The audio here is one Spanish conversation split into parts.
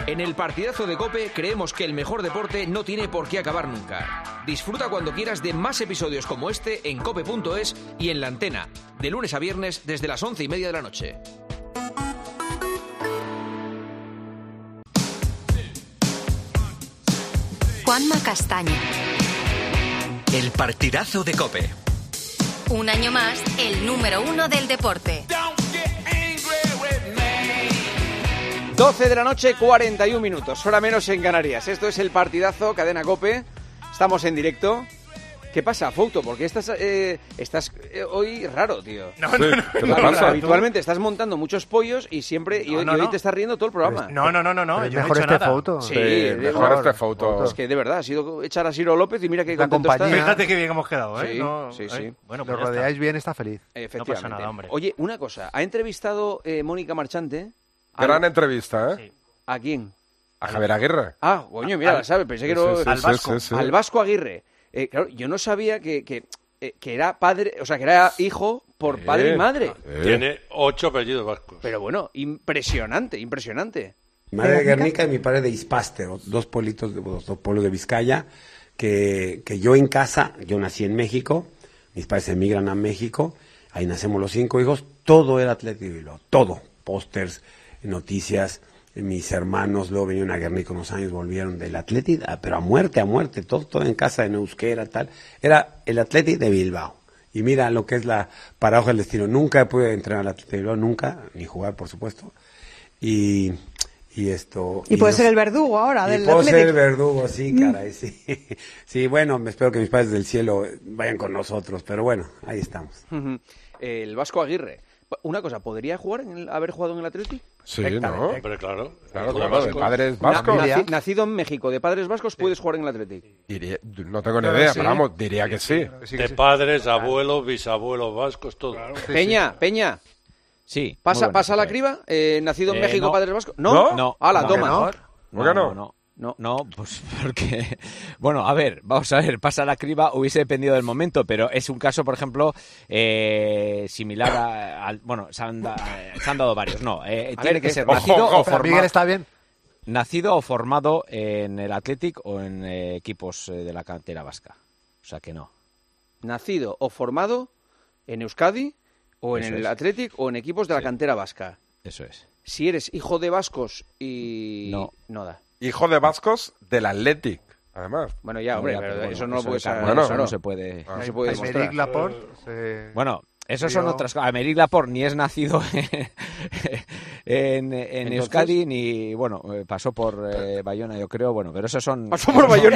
En el partidazo de COPE creemos que el mejor deporte no tiene por qué acabar nunca. Disfruta cuando quieras de más episodios como este en cope.es y en La Antena, de lunes a viernes desde las 11:30 de la noche. Juanma Castaño. El partidazo de COPE. Un año más, el número 1 del deporte. 12 de la noche, 41 minutos, hora menos en Canarias. Esto es el partidazo, cadena COPE. Estamos en directo. ¿Qué pasa, Fouto? Porque estás hoy raro, tío. No. ¿Qué te pasa? Habitualmente estás montando muchos pollos y siempre y hoy te estás riendo todo el programa. No. Yo mejor no he hecho este nada. Fouto. Sí, mejor este Fouto. Es que de verdad, ha sido echar a Ciro López y mira qué La contento está. compañía. Fíjate qué bien hemos quedado, ¿eh? Sí. Bueno, Lo pues ya rodeáis está. bien, está feliz. Efectivamente. No pasa nada, hombre. Oye, una cosa. Ha entrevistado Mónica Marchante. Gran entrevista, ¿eh? Sí. ¿A quién? A Javier Aguirre. Ah, coño, mira, la sabe. Pensé que era al Vasco. al Vasco Aguirre. Claro, yo no sabía que era padre, o sea, que era hijo por padre y madre. Tiene 8 apellidos vascos. Pero bueno, impresionante. Mi madre de Guernica y mi padre de Ispaste, dos pueblos de Vizcaya, que yo en casa, yo nací en México, mis padres emigran a México, ahí nacemos los 5 hijos, todo era Atlético de Bilbao, todo, pósters, noticias, mis hermanos luego vinieron a Guernica unos años, volvieron del Atlético, pero a muerte, todo en casa de Neusquera, tal, era el Atlético de Bilbao. Y mira lo que es la paradoja del destino, nunca pude entrenar al Atlético de Bilbao, nunca, ni jugar por supuesto, y puede ser el verdugo ahora del Atlético. Puedo ser el verdugo, sí, caray, sí. Sí, bueno, espero que mis padres del cielo vayan con nosotros, pero bueno, ahí estamos. El Vasco Aguirre. Una cosa, ¿podría haber jugado en el Atlético? Sí, ¿no? Hombre, claro. Claro, de padres vascos. Nacido en México, de padres vascos, puedes jugar en el Atlético. No tengo ni idea, pero vamos, diría que sí. De padres, abuelos, bisabuelos vascos, todo. Claro. Peña. Sí. ¿Pasa la criba? ¿Nacido en México, no. padres vascos? ¿No? No. ¡Hala, toma! ¿Por qué no? No, pues porque... Bueno, a ver, vamos a ver, pasa la criba, hubiese dependido del momento, pero es un caso, por ejemplo, similar al... Bueno, se han dado varios, no. Tiene que ser nacido o formado... Miguel, ¿está bien? Nacido o formado en el Athletic o en equipos de la cantera vasca. O sea que no. Nacido o formado en Euskadi o en Eso el es. Athletic o en equipos de la cantera vasca. Eso es. Si eres hijo de vascos y... No da. Hijo de vascos del Athletic, además. Bueno, ya, hombre, pero bueno, eso no lo puedes... Bueno, eso no se puede... No se puede demostrar. Aymeric Laporte. Bueno, esos son otras cosas. Aymeric Laporte ni es nacido en Euskadi, ni, bueno, pasó por Bayona, yo creo, bueno, pero esos son... Pasó por Bayona.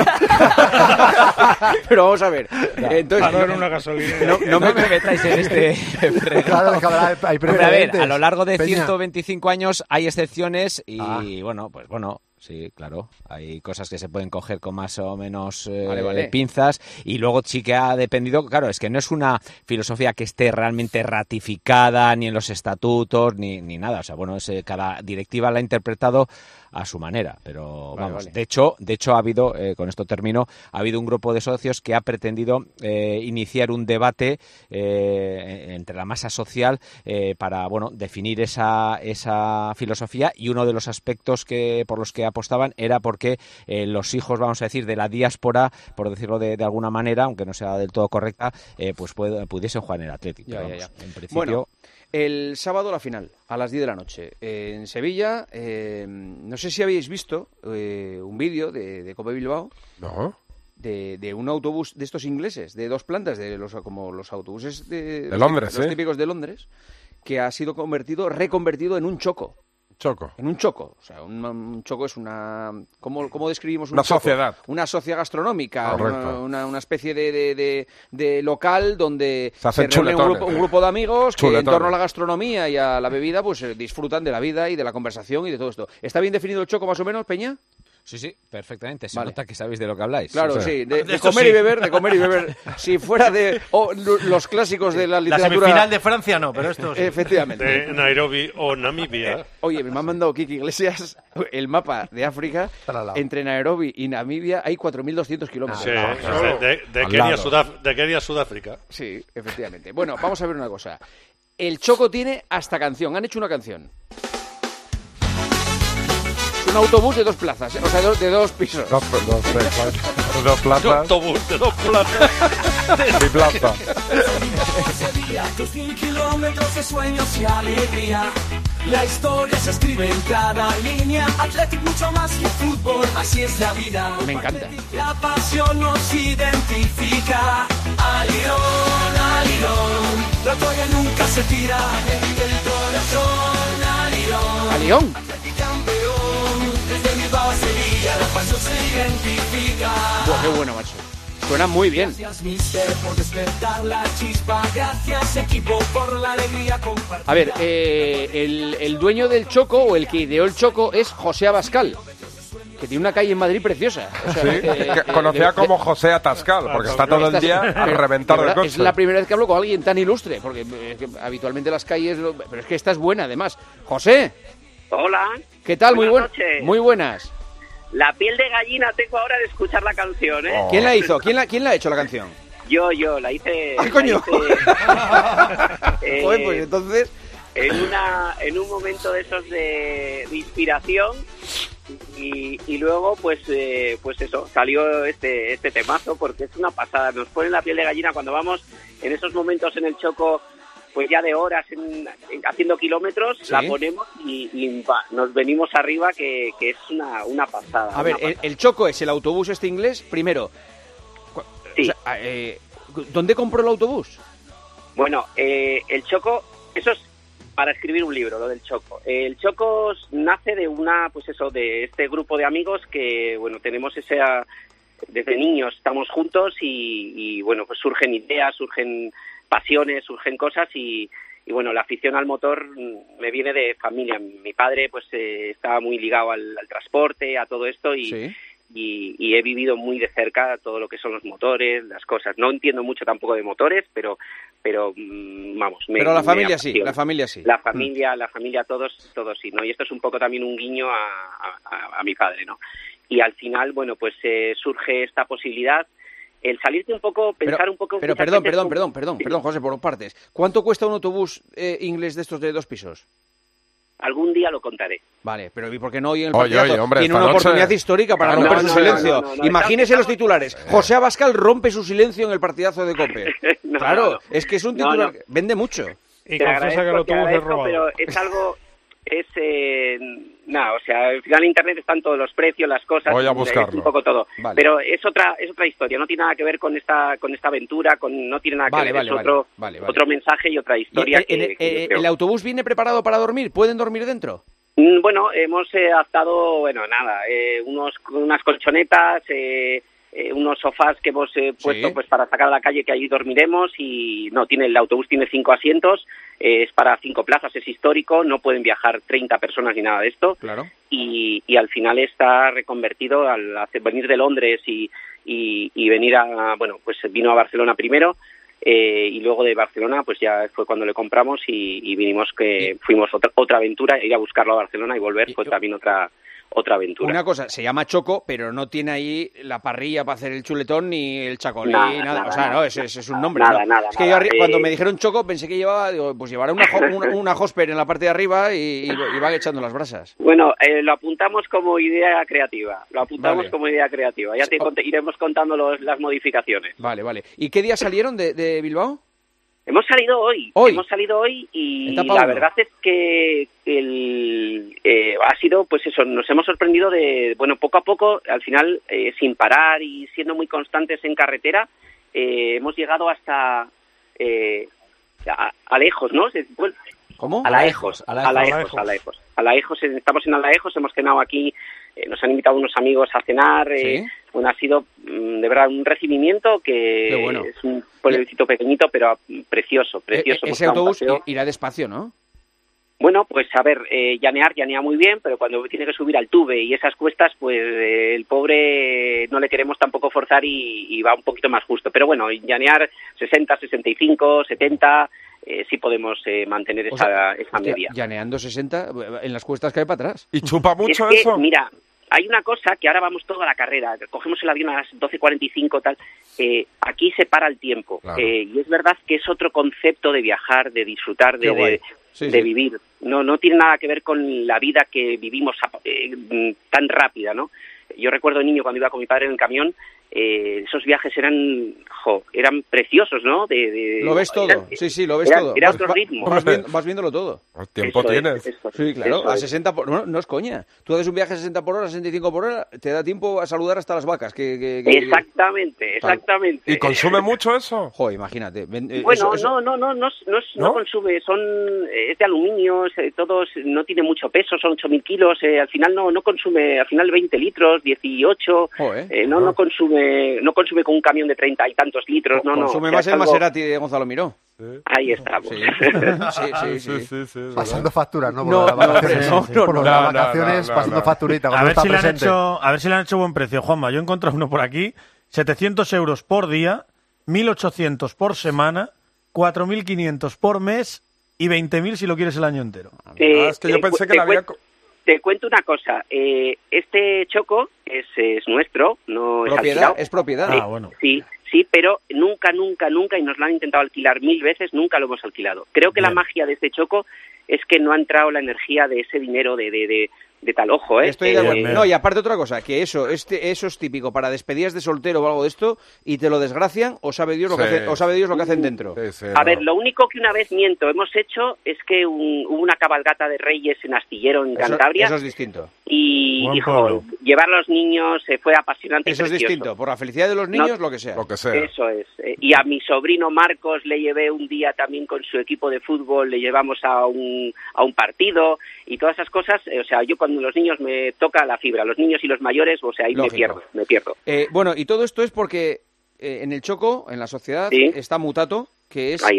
Pero vamos a ver. Entonces, en una gasolinera. No me metáis en este fregado. Claro, que hay Hombre, a ver, precedentes. a lo largo de Peña. 125 años hay excepciones y bueno, sí, claro, hay cosas que se pueden coger con más o menos Vale. pinzas y luego sí que ha dependido, claro, es que no es una filosofía que esté realmente ratificada ni en los estatutos ni nada, o sea, bueno, cada directiva la ha interpretado a su manera, pero vamos, vale. de hecho ha habido, con esto termino, ha habido un grupo de socios que ha pretendido iniciar un debate entre la masa social para, bueno, definir esa filosofía, y uno de los aspectos por los que apostaban era porque los hijos, vamos a decir, de la diáspora, por decirlo de alguna manera, aunque no sea del todo correcta, pues pudiesen jugar en el Atlético. Ya. En principio... Bueno, el sábado la final, a las 10 de la noche, en Sevilla. No sé si habéis visto un vídeo de COPE Bilbao. ¿No? De un autobús de estos ingleses, de 2 plantas, como los autobuses de Londres, los típicos de Londres, que ha sido reconvertido en un choco. En un choco. O sea, un choco es una... ¿Cómo describimos un Una choco? sociedad. Una sociedad gastronómica. Correcto. Una especie de local donde Se hacen reúne chuletones. un grupo de amigos que en Chuletones. torno a la gastronomía y a la bebida pues disfrutan de la vida y de la conversación y de todo esto. ¿Está bien definido el choco más o menos, Peña? Sí, perfectamente. Se Vale. nota que sabéis de lo que habláis. Claro, Sí. sí, de comer y beber. Si fuera de los clásicos de la La literatura... semifinal de Francia no, pero esto sí. Efectivamente. De Nairobi o Namibia. Oye, me ha mandado Kiki Iglesias el mapa de África. Entre Nairobi y Namibia hay 4.200 kilómetros. Sí, Solo. de Kenia a Sudáfrica. Sí, efectivamente. Bueno, vamos a ver una cosa. El choco tiene hasta canción. Han hecho una canción. un autobús de 2 plazas, o sea, de 2 pisos. Dos plazas. Autobús de 2 plazas. Mi plaza. Tus 1000 kilómetros de sueños y alegría. La historia se escribe en cada línea. Athletic mucho más que fútbol, así es la vida. Me encanta. La pasión nos identifica. Alirón, Alirón, la toalla nunca se tira. El corazón, Alirón. ¿Alión? Campeón, desde Bilbao a Sevilla, la pasión se identifica. Buah, qué bueno, macho. Suena muy bien. Gracias, mister, por despertar la chispa. Gracias, equipo, por la alegría compartida. A ver, el dueño del Choco, o el que ideó el Choco, es José Abascal, que tiene una calle en Madrid preciosa. O sea, Sí, que conocía como José Atascal, porque está todo el día al reventar del coche. Es la primera vez que hablo con alguien tan ilustre, porque habitualmente las calles... Pero es que esta es buena, además. José, Hola. ¿qué tal? Buenas noches. Muy buenas. La piel de gallina tengo ahora de escuchar la canción, ¿eh? ¿Quién la hizo? ¿Quién la ha hecho la canción? Yo, la hice... ¡Ay, coño! Joder, pues entonces... En un momento de esos de inspiración y luego pues eso, salió este temazo porque es una pasada. Nos pone la piel de gallina cuando vamos en esos momentos en el Choco, pues ya de horas haciendo kilómetros, ¿sí? La ponemos y nos venimos arriba, que es una pasada. A ver, el Choco es el autobús este inglés, primero. Sí. O sea, ¿dónde compró el autobús? Bueno, el Choco, eso es para escribir un libro, lo del Choco. El Choco nace de este grupo de amigos que, bueno, tenemos desde niños estamos juntos y bueno, pues surgen ideas, surgen pasiones, surgen cosas y bueno, la afición al motor me viene de familia. Mi padre pues estaba muy ligado al transporte, a todo esto ¿Sí? y he vivido muy de cerca todo lo que son los motores, las cosas. No entiendo mucho tampoco de motores, pero vamos. Pero la familia sí. La familia, todos sí, ¿no? Y esto es un poco también un guiño a mi padre, ¿no? Y al final, bueno, pues surge esta posibilidad. El salirte un poco, pensar un poco... Pero perdón, José, por partes. ¿Cuánto cuesta un autobús inglés de estos de 2 pisos? Algún día lo contaré. Vale, pero ¿y por qué no hoy en el partidazo? Oye, hombre, tiene una oportunidad noche... histórica para romper su silencio. Imagínese los titulares. José Abascal rompe su silencio en el partidazo de COPE. Claro, es que es un titular que vende mucho. Y confiesa que el autobús es robado. Pero es algo... o sea, al final en internet están todos los precios, las cosas. Voy a buscarlo. Es un poco todo. Vale. Pero es otra historia, no tiene nada que ver con esta aventura, no tiene nada que ver, otro mensaje y otra historia. ¿El autobús viene preparado para dormir? ¿Pueden dormir dentro? Bueno, hemos adaptado, unas colchonetas, unos sofás que hemos puesto pues para sacar a la calle, que ahí dormiremos. Y el autobús tiene 5 asientos, es para 5 plazas, es histórico, no pueden viajar 30 personas ni nada de esto. Claro. Y al final está reconvertido al venir de Londres y venir pues vino a Barcelona primero. Y luego de Barcelona pues ya fue cuando le compramos y vinimos, que fuimos otra aventura, ir a buscarlo a Barcelona y volver fue también otra aventura. Una cosa, se llama Choco, pero no tiene ahí la parrilla para hacer el chuletón ni el chacolí, nada. O sea, no, ese es un nombre. Nada. Es que yo cuando me dijeron Choco pensé que llevará una Hosper en la parte de arriba y van echando las brasas. Bueno, lo apuntamos como idea creativa. Ya iremos contando las modificaciones. Vale. ¿Y qué día salieron de Bilbao? Hemos salido hoy y la verdad es que ha sido, pues eso, nos hemos sorprendido poco a poco, al final, sin parar y siendo muy constantes en carretera, hemos llegado hasta Alejos, ¿no? ¿Cómo? Alaejos. Estamos en Alaejos, hemos cenado aquí, nos han invitado unos amigos a cenar. ¿Sí? Bueno, ha sido de verdad un recibimiento que bueno. Es un pueblecito pequeñito, pero precioso. Ese autobús irá despacio, ¿no? Bueno, pues a ver, llanea muy bien, pero cuando tiene que subir al Tuve y esas cuestas, pues el pobre no le queremos tampoco forzar y va un poquito más justo. Pero bueno, llanear 60, 65, 70... sí podemos mantener esa media. Llaneando 60, en las cuestas cae para atrás. ¿Y chupa mucho es que, eso? Mira, hay una cosa que ahora vamos toda la carrera, cogemos el avión a las 12:45, tal, aquí se para el tiempo. Claro. Y es verdad que es otro concepto de viajar, de disfrutar, de vivir. No tiene nada que ver con la vida que vivimos tan rápida, ¿no? Yo recuerdo de niño cuando iba con mi padre en el camión, esos viajes eran preciosos, ¿no? Lo ves todo, sí, lo ves todo. Era otro ritmo. Vas viéndolo todo. El tiempo tienes. Sí, claro, a 60 por... No es coña. Tú haces un viaje a 60 por hora, 65 por hora, te da tiempo a saludar hasta las vacas. Exactamente. ¿Y consume mucho eso? Joder, imagínate. Bueno, no consume, es de aluminio, todos, no tiene mucho peso, son 8.000 kilos, al final no consume, al final 20 litros, 18, no consume con un camión de 30 y tantos litros, consume más el Maserati de Gonzalo Miró. Sí. Ahí estamos. Sí. Pasando facturas, ¿no? Por las vacaciones, pasando facturitas. A ver si le han hecho buen precio, Juanma. Yo he encontrado uno por aquí, 700 euros por día, 1.800 por semana, 4.500 por mes y 20.000 si lo quieres el año entero. Es que yo pensé que la había... Te cuento una cosa, este choco es nuestro, no es alquilado. Es propiedad. Bueno. Sí, pero nunca, y nos lo han intentado alquilar 1000 veces, nunca lo hemos alquilado. Creo que la magia de este choco es que no ha entrado la energía de ese dinero de tal ojo, ¿eh? Estoy de acuerdo. No, y aparte otra cosa, que eso es típico para despedidas de soltero o algo de esto, y te lo desgracian, o sabe Dios lo que hacen dentro. A ver, lo único que una vez hemos hecho es que hubo una cabalgata de Reyes en Astillero, en Cantabria. Eso es distinto. Y llevar a los niños fue apasionante. Eso es distinto, por la felicidad de los niños, lo que sea. Eso es. Y a mi sobrino Marcos le llevé un día también con su equipo de fútbol, le llevamos a un partido y todas esas cosas. O sea, yo cuando los niños me toca la fibra, los niños y los mayores, o sea, ahí me pierdo. Bueno, y todo esto es porque en el Choco, en la sociedad, está Mutato, que es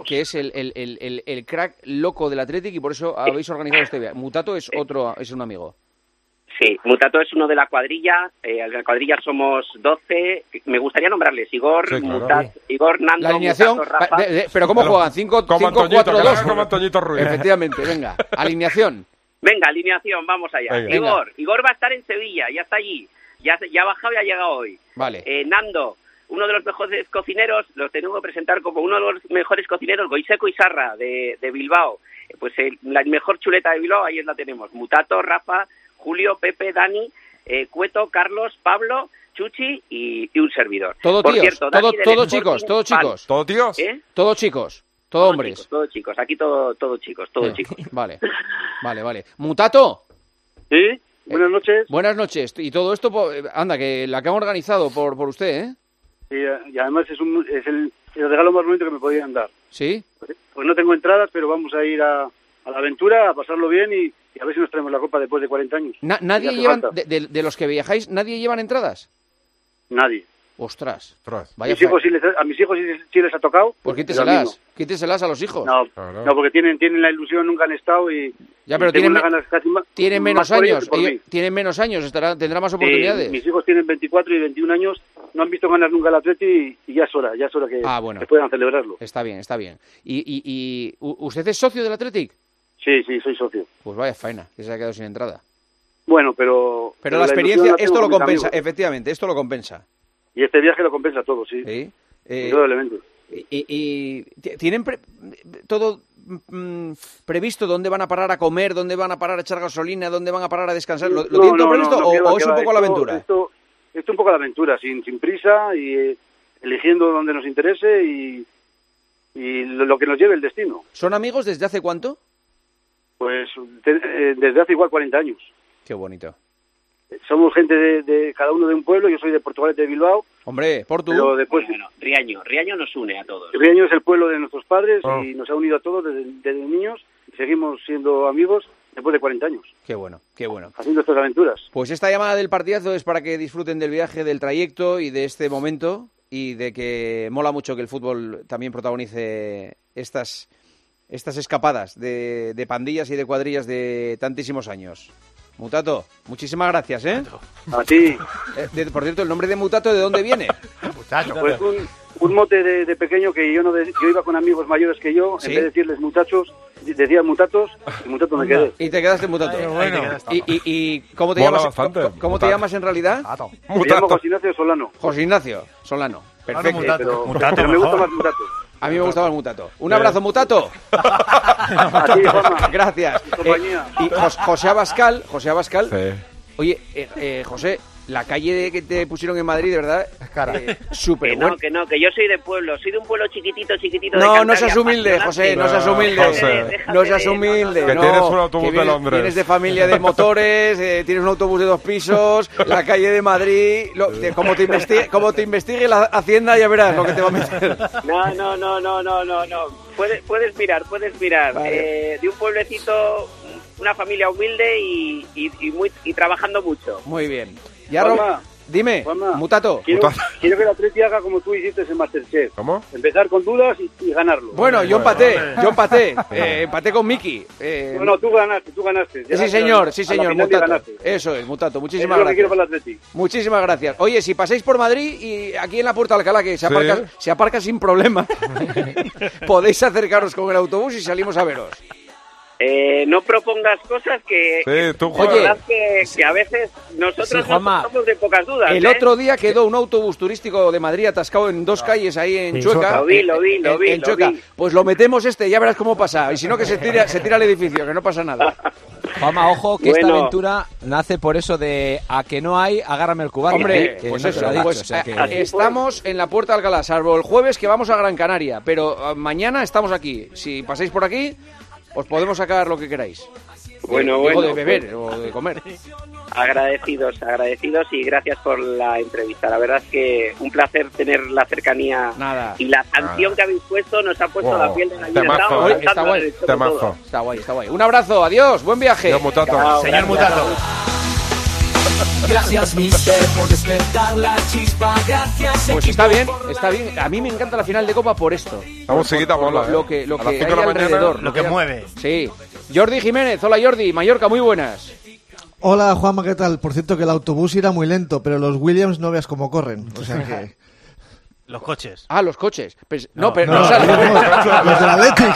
el crack loco del Athletic, y por eso habéis organizado este viaje. Mutato es un amigo. Sí, Mutato es uno de la cuadrilla. En la cuadrilla somos 12. Me gustaría nombrarles Igor, Igor, Nando, la alineación, Mutato, Rafa. Pero ¿cómo juegan? 5-4-2. Como Antoñito Ruiz. Efectivamente, venga, alineación. Venga, alineación, vamos allá. Venga. Igor va a estar en Sevilla, ya está allí. Ya ha bajado y ha llegado hoy. Vale. Nando, uno de los mejores cocineros, lo tengo que presentar como uno de los mejores cocineros, Goiseco Isarra, de Bilbao. Pues la mejor chuleta de Bilbao, ahí la tenemos. Mutato, Rafa, Julio, Pepe, Dani, Cueto, Carlos, Pablo, Chuchi y un servidor. Todo tíos, todo chicos. ¿Todo tíos? Todo chicos. Todo hombres. Todo chicos, aquí todo chicos, chicos. Vale. ¿Mutato? Sí, buenas noches. Buenas noches. Y todo esto, anda, que la que han organizado por usted, ¿eh? Sí, y además es el regalo más bonito que me podían dar. ¿Sí? Pues no tengo entradas, pero vamos a ir a la aventura, a pasarlo bien y a ver si nos traemos la copa después de 40 años. ¿Nadie llevan, de los que viajáis, nadie llevan entradas? Nadie. Ostras. A mis hijos sí les ha tocado. Pues quíteselas a los hijos. No, porque tienen la ilusión, nunca han estado y... Ya, pero tienen menos años. Tienen menos años, tendrán más oportunidades. Mis hijos tienen 24 y 21 años, no han visto ganar nunca el Atleti y ya es hora que puedan celebrarlo. Está bien. ¿Y usted es socio del Athletic? Sí, soy socio. Pues vaya faena, que se ha quedado sin entrada. Pero la experiencia, esto lo compensa, efectivamente, esto lo compensa. Y este viaje lo compensa todo, sí. Indudablemente. ¿Y tienen todo previsto dónde van a parar a comer, dónde van a parar a echar gasolina, dónde van a parar a descansar? ¿Lo tienen todo previsto o es un poco la aventura? Esto es un poco la aventura, sin prisa y eligiendo donde nos interese y lo que nos lleve el destino. ¿Son amigos desde hace cuánto? Pues desde hace igual 40 años. Qué bonito. Somos gente de cada uno de un pueblo. Yo soy de Portugalete de Bilbao. Hombre, Portu. Pero después... Riaño nos une a todos. Riaño es el pueblo de nuestros padres y nos ha unido a todos desde niños. Y seguimos siendo amigos después de 40 años. Qué bueno. Haciendo estas aventuras. Pues esta llamada del partidazo es para que disfruten del viaje, del trayecto y de este momento, y de que mola mucho que el fútbol también protagonice estas escapadas de pandillas y de cuadrillas de tantísimos años. Mutato, muchísimas gracias, ¿eh? A ti. Por cierto, ¿el nombre de Mutato de dónde viene? Muchacho. Pues un mote de pequeño que yo iba con amigos mayores que yo, ¿sí? En vez de decirles muchachos, decía mutatos, y Mutato me quedé. Y te quedaste Mutato. Bueno. ¿Y cómo te llamas? ¿Cómo te llamas en realidad? Me llamo José Ignacio Solano. José Ignacio Solano. Perfecto. Pero me gusta más Mutato. A mí me gustaba el Mutato. Un abrazo, Mutato. A ti, Juanma. Gracias. Compañía. Y José Abascal. Sí. Oye, José, la calle que te pusieron en Madrid, de verdad, es cara. Súper Que buena. no, que yo soy de pueblo, soy de un pueblo chiquitito de No, Cantabria, no seas humilde, José, no seas humilde. José. No seas humilde. Que no, tienes un autobús que de Londres. Vienes de familia de motores, tienes un autobús de 2 pisos, la calle de Madrid. Como te investigue la Hacienda, ya verás lo que te va a meter. No. Puedes mirar. Vale. De un pueblecito, una familia humilde y trabajando mucho. Muy bien. Ya, Juanma, dime, Juanma, Mutato. Quiero que el Atleti haga como tú hiciste en Masterchef. ¿Cómo? Empezar con dudas y ganarlo. Bueno, yo empaté. Empaté con Miki. No, tú ganaste. Sí, señor, final Mutato. ganaste. Eso es, Mutato. Es Muchísimas lo que quiero gracias. para el Atleti. Muchísimas gracias. Oye, si pasáis por Madrid y aquí en la Puerta de Alcalá, que se aparca sin problema, podéis acercaros con el autobús y salimos a veros. No propongas cosas que... Sí, tú, Oye, Juan. que a veces nosotros Sí, Juanma. no somos de pocas dudas. El otro día quedó un autobús turístico de Madrid atascado en 2 calles ahí en Chueca. Lo vi. En Chueca. Pues lo metemos ya verás cómo pasa. Y si no, que se tira al edificio, que no pasa nada. Juanma, ojo, que esta Bueno. aventura nace por eso de a que no hay, agárrame el cubata. Hombre, Que pues no eso, te lo ha dicho, pues, o sea que- estamos en la Puerta de Alcalá, salvo el jueves que vamos a Gran Canaria, pero mañana estamos aquí. Si pasáis por aquí, os podemos sacar lo que queráis. Bueno, Digo, bueno. de beber o de comer. Agradecidos y gracias por la entrevista. La verdad es que un placer tener la cercanía Nada. y la canción que habéis puesto nos ha puesto la piel de gallina. Temazo. Estábamos Oye, cantando está guay. en el show Temazo. todo. Está guay. Un abrazo, adiós, buen viaje. Yo, Mutato. Chao, Señor gracias. Mutato. Gracias, mister, por despertar la chispa. Gracias, Pues está bien. A mí me encanta la final de Copa por esto. La musiquita mola, Lo que A las hay 5 de la mañana. alrededor. Lo que hay- mueve. Sí. Jordi Jiménez, hola Jordi, Mallorca, muy buenas. Hola Juanma, ¿qué tal? Por cierto que el autobús irá muy lento, pero los Williams no veas cómo corren. O sea que... Los coches. Ah, los coches. Pues, No, los los del Athletic.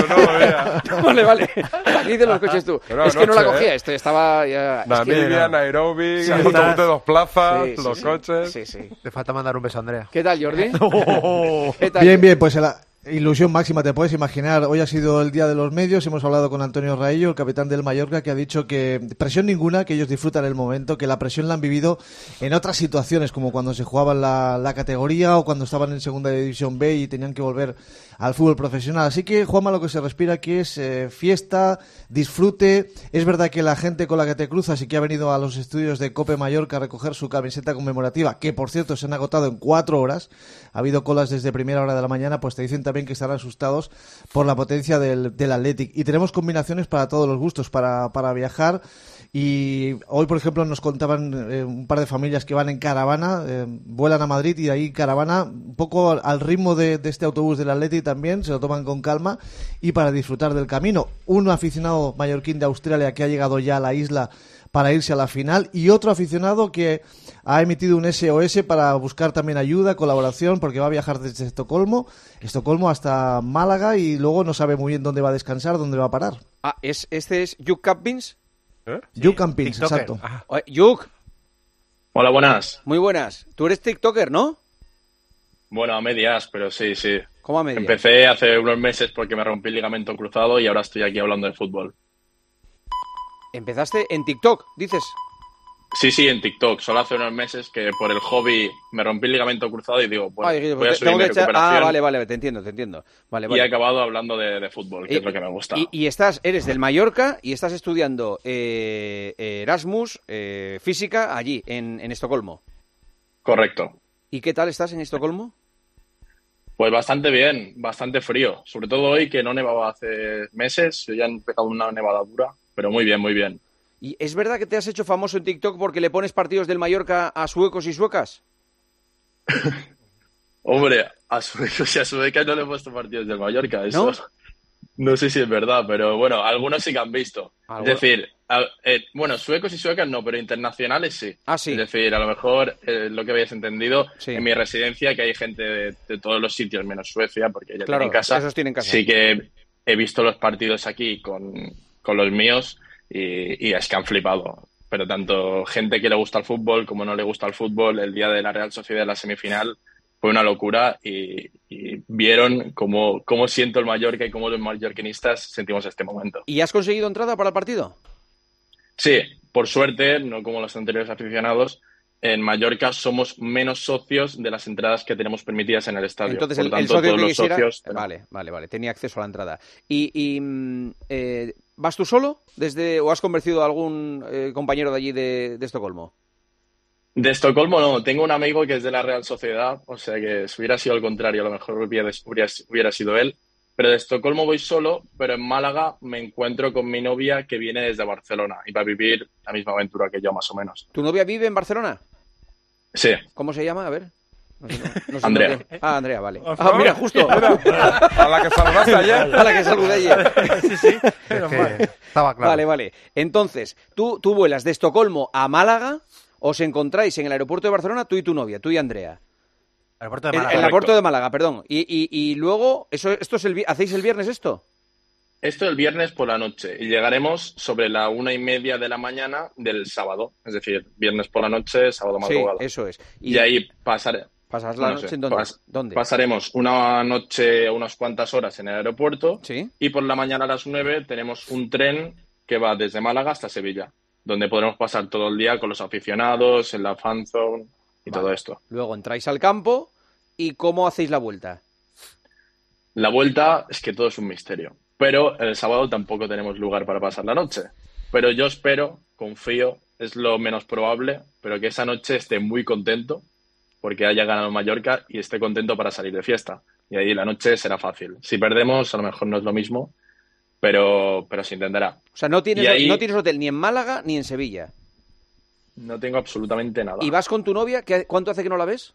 Vale. Dice los coches tú. Pero es que no la anoche, cogía, estaba ya... es que- Namibia, Nairobi, Sí. autobús de 2 plazas, Sí, los sí. coches. Sí. Te falta mandar un beso a Andrea. ¿Qué tal, Jordi? ¿Qué tal? Bien, pues la ilusión máxima, te puedes imaginar. Hoy ha sido el día de los medios, hemos hablado con Antonio Raillo, el capitán del Mallorca, que ha dicho que presión ninguna, que ellos disfrutan el momento, que la presión la han vivido en otras situaciones, como cuando se jugaban la categoría o cuando estaban en Segunda División B y tenían que volver al fútbol profesional. Así que, Juanma, lo que se respira aquí es fiesta, disfrute. Es verdad que la gente con la que te cruzas y que ha venido a los estudios de COPE Mallorca a recoger su camiseta conmemorativa, que por cierto se han agotado en 4 horas, ha habido colas desde primera hora de la mañana, pues te dicen también que están asustados por la potencia del Athletic. Y tenemos combinaciones para todos los gustos, para viajar. Y hoy, por ejemplo, nos contaban un par de familias que van en caravana, vuelan a Madrid y de ahí caravana, un poco al ritmo de este autobús del Athletic también, se lo toman con calma y para disfrutar del camino. Un aficionado mallorquín de Australia que ha llegado ya a la isla para irse a la final y otro aficionado que ha emitido un SOS para buscar también ayuda, colaboración, porque va a viajar desde Estocolmo hasta Málaga y luego no sabe muy bien dónde va a descansar, dónde va a parar. Ah, este es Yuk Campins. Yuk Campins, TikToker. exacto. Oye, Yuk, Hola, buenas. muy buenas. Tú eres TikToker, ¿no? Bueno, a medias, pero sí. ¿Cómo a medias? Empecé hace unos meses porque me rompí el ligamento cruzado y ahora estoy aquí hablando de fútbol. Empezaste en TikTok, dices. Sí, en TikTok. Solo hace unos meses que por el hobby me rompí el ligamento cruzado y digo, bueno, Ay, voy a subir tengo mi que echar... recuperación. vale, te entiendo. Vale. Y he acabado hablando de fútbol, que es lo que me gusta. Y eres del Mallorca y estás estudiando Erasmus, física, allí, en Estocolmo. Correcto. ¿Y qué tal estás en Estocolmo? Pues bastante bien, bastante frío. Sobre todo hoy que no nevaba hace meses. Yo ya he empezado una nevada dura, pero muy bien, muy bien. ¿Y es verdad que te has hecho famoso en TikTok porque le pones partidos del Mallorca a suecos y suecas? Hombre, a suecos y a suecas no le he puesto partidos del Mallorca. Eso no sé si es verdad, pero bueno, algunos sí que han visto. ¿Alguno? Es decir, bueno, suecos y suecas no, pero internacionales sí. Ah, sí. Es decir, a lo mejor lo que habéis entendido, Sí. en mi residencia, que hay gente de todos los sitios menos Suecia, porque ya Claro, tienen casa. esos tienen casa. Sí que he visto los partidos aquí con los míos y es que han flipado. Pero tanto gente que le gusta el fútbol como no le gusta el fútbol, el día de la Real Sociedad en la semifinal, fue una locura y vieron cómo siento el Mallorca y cómo los mallorquinistas sentimos este momento. ¿Y has conseguido entrada para el partido? Sí, por suerte, no como los anteriores aficionados, en Mallorca somos menos socios de las entradas que tenemos permitidas en el estadio. Entonces, por lo tanto, el socio todos que los quisiera... socios... Vale, tenía acceso a la entrada. ¿Y vas tú solo o has convencido a algún compañero de allí de Estocolmo? De Estocolmo no, tengo un amigo que es de la Real Sociedad, o sea que si hubiera sido al contrario, a lo mejor hubiera sido él. Pero de Estocolmo voy solo, pero en Málaga me encuentro con mi novia que viene desde Barcelona y va a vivir la misma aventura que yo, más o menos. ¿Tu novia vive en Barcelona? Sí. ¿Cómo se llama? A ver. No sé Andrea. Andrea, vale. Mira, justo. A la que saludaste ayer. A la que saludé ayer. Sí. Estaba claro. Vale. Entonces, tú vuelas de Estocolmo a Málaga, os encontráis en el aeropuerto de Barcelona, tú y tu novia, tú y Andrea. Aeropuerto de Málaga. En el aeropuerto de Málaga, perdón. Y luego, ¿hacéis el viernes esto? Esto el viernes por la noche y llegaremos sobre la 1:30 de la mañana del sábado. Es decir, viernes por la noche, sábado madrugada. Sí, eso es. Y ahí pasaré. ¿Pasas la noche en dónde? Pasaremos una noche, unas cuantas horas en el aeropuerto. ¿Sí? Y por la mañana a las 9 tenemos un tren que va desde Málaga hasta Sevilla, donde podremos pasar todo el día con los aficionados, en la fan zone y todo esto. Luego entráis al campo y ¿cómo hacéis la vuelta? La vuelta es que todo es un misterio. Pero el sábado tampoco tenemos lugar para pasar la noche. Pero yo confío, es lo menos probable, pero que esa noche esté muy contento porque haya ganado Mallorca y esté contento para salir de fiesta. Y ahí la noche será fácil. Si perdemos, a lo mejor no es lo mismo, pero se intentará. O sea, no tienes hotel ni en Málaga ni en Sevilla. No tengo absolutamente nada. ¿Y vas con tu novia? ¿Cuánto hace que no la ves?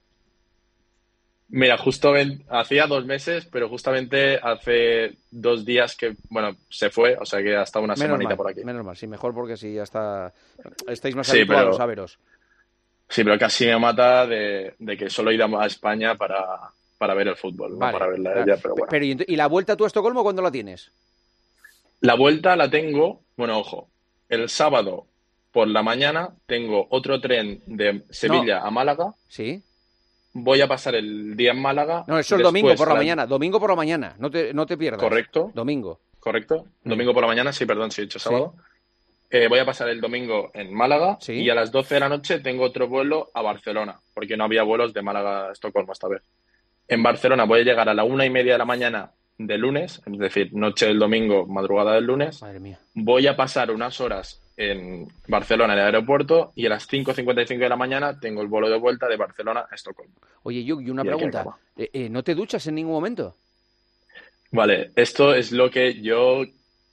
Mira, justamente hacía 2 meses, pero justamente hace 2 días que, se fue, o sea que ha estado una semanita por aquí. Menos mal, sí, mejor porque si ya estáis más habituados a veros. Sí, pero casi me mata de que solo he ido a España para ver el fútbol, vale, no para verla a ella, pero bueno. Pero, ¿y la vuelta tú a Estocolmo cuándo la tienes? La vuelta la tengo, ojo, el sábado por la mañana tengo otro tren de Sevilla a Málaga. Sí. Voy a pasar el día en Málaga. No, eso es el domingo por la mañana. Domingo por la mañana, no te pierdas. Correcto. Domingo. Correcto. Domingo por la mañana, sí, perdón, sí he dicho sábado. Voy a pasar el domingo en Málaga y a las 12 de la noche tengo otro vuelo a Barcelona, porque no había vuelos de Málaga a Estocolmo esta vez. En Barcelona voy a llegar a la 1:30 de la mañana de lunes, es decir, noche del domingo, madrugada del lunes. Madre mía. Voy a pasar unas horas en Barcelona, en el aeropuerto, y a las 5:55 de la mañana tengo el vuelo de vuelta de Barcelona a Estocolmo. Oye, y una pregunta. ¿No te duchas en ningún momento? Vale, esto es lo que yo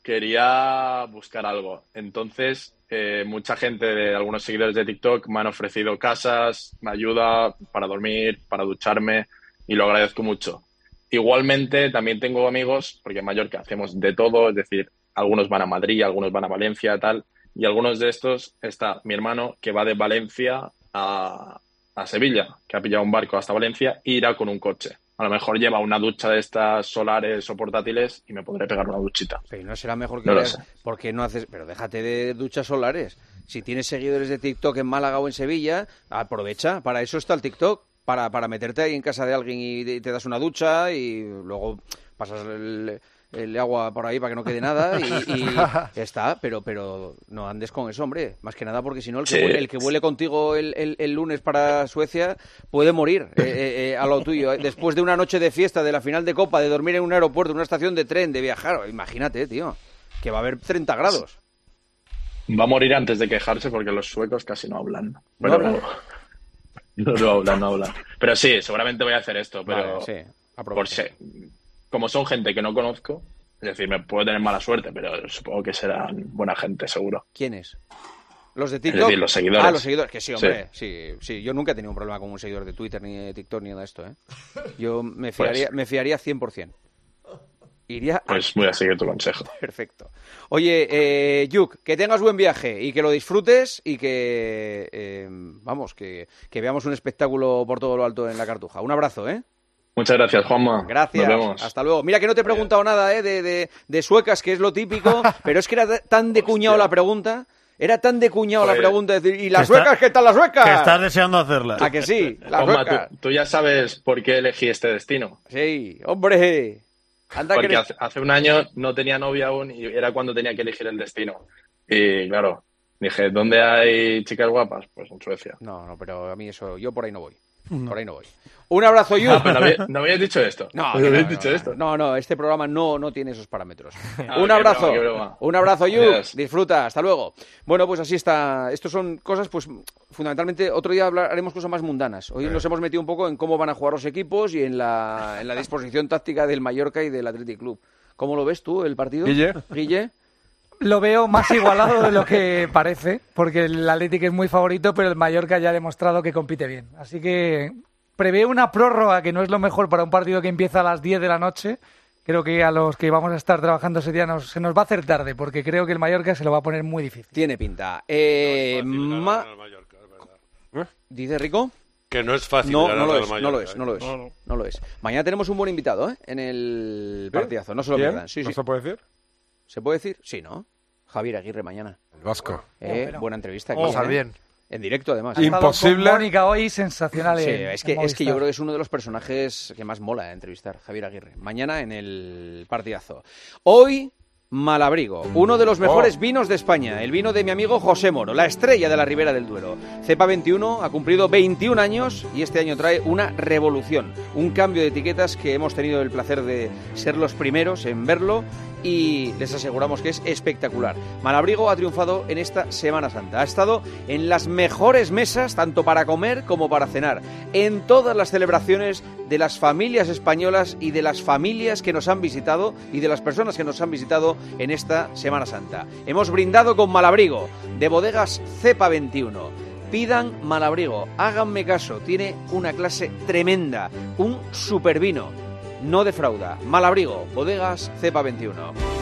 quería buscar algo. Entonces, mucha gente de algunos seguidores de TikTok me han ofrecido casas, ayuda para dormir, para ducharme, y lo agradezco mucho. Igualmente, también tengo amigos, porque en Mallorca hacemos de todo, es decir, algunos van a Madrid, algunos van a Valencia, tal, y algunos de estos está mi hermano, que va de Valencia a Sevilla, que ha pillado un barco hasta Valencia, e irá con un coche. A lo mejor lleva una ducha de estas solares o portátiles y me podré pegar una duchita. Pero no será mejor que ¿por qué no haces? Pero déjate de duchas solares. Si tienes seguidores de TikTok en Málaga o en Sevilla, aprovecha. Para eso está el TikTok. Para meterte ahí en casa de alguien y te das una ducha y luego pasas el agua por ahí para que no quede nada y ya está. Pero no andes con eso, hombre. Más que nada porque si no, el que vuele contigo el lunes para Suecia puede morir a lo tuyo. Después de una noche de fiesta, de la final de Copa, de dormir en un aeropuerto, en una estación de tren, de viajar. Imagínate, tío, que va a haber 30 grados. Va a morir antes de quejarse porque los suecos casi no hablan. Pero... No hablan. Pero sí, seguramente voy a hacer esto, pero como son gente que no conozco, es decir, me puedo tener mala suerte, pero supongo que serán buena gente, seguro. ¿Quiénes? ¿Los de TikTok? Es decir, los seguidores. Ah, los seguidores, que sí, hombre. Sí. Yo nunca he tenido un problema con un seguidor de Twitter, ni de TikTok, ni nada de esto, ¿eh? Yo me fiaría 100%. Pues voy a seguir tu consejo. Perfecto. Oye, Yuk, que tengas buen viaje y que lo disfrutes y que, que veamos un espectáculo por todo lo alto en la Cartuja. Un abrazo, ¿eh? Muchas gracias, Juanma. Gracias. Nos vemos. Hasta luego. Mira que no te he preguntado nada de suecas, que es lo típico, pero es que era tan de cuñado la pregunta. Era tan de cuñado la pregunta de decir, ¿y las suecas? ¿Qué tal las suecas? Que estás deseando hacerla. ¿A que sí? Las Juanma, suecas. tú ya sabes por qué elegí este destino. Sí, hombre. Anda porque que... hace un año no tenía novia aún y era cuando tenía que elegir el destino. Y claro, dije, ¿dónde hay chicas guapas? Pues en Suecia. No, pero a mí eso, yo por ahí no voy. Por ahí no voy. Un abrazo, Yu. Pero no habías dicho esto. No, este programa no tiene esos parámetros. Un abrazo. Qué broma. Un abrazo, Yu. Adiós. Disfruta. Hasta luego. Bueno, pues así está. Estos son cosas, pues, fundamentalmente, otro día haremos cosas más mundanas. Hoy nos hemos metido un poco en cómo van a jugar los equipos y en la disposición táctica del Mallorca y del Athletic Club. ¿Cómo lo ves tú, el partido? Guille. Lo veo más igualado de lo que parece, porque el Athletic es muy favorito, pero el Mallorca ya ha demostrado que compite bien. Así que prevé una prórroga, que no es lo mejor para un partido que empieza a las 10 de la noche. Creo que a los que vamos a estar trabajando ese día se nos va a hacer tarde, porque creo que el Mallorca se lo va a poner muy difícil. Tiene pinta. ¿Dice Rico? Que no es fácil. No lo es. Mañana tenemos un buen invitado, en el partidazo. No se lo pierdan. Sí, ¿No se puede decir? ¿Se puede decir? Sí, ¿no? Javier Aguirre mañana. El vasco. Buena entrevista aquí. Bien. En directo, además. Imposible. Con Mónica hoy, sensacional. Sí, es que yo creo que es uno de los personajes que más mola entrevistar, Javier Aguirre. Mañana en el partidazo. Hoy, Malabrigo, uno de los mejores vinos de España, el vino de mi amigo José Moro, la estrella de la Ribera del Duero. Cepa 21 ha cumplido 21 años y este año trae una revolución, un cambio de etiquetas que hemos tenido el placer de ser los primeros en verlo y les aseguramos que es espectacular. Malabrigo ha triunfado en esta Semana Santa. Ha estado en las mejores mesas, tanto para comer como para cenar, en todas las celebraciones de las familias españolas y de las familias que nos han visitado y de las personas que nos han visitado en esta Semana Santa. Hemos brindado con Malabrigo, de bodegas Cepa 21. Pidan Malabrigo, háganme caso, tiene una clase tremenda, un supervino. No defrauda. Malabrigo, bodegas Cepa 21.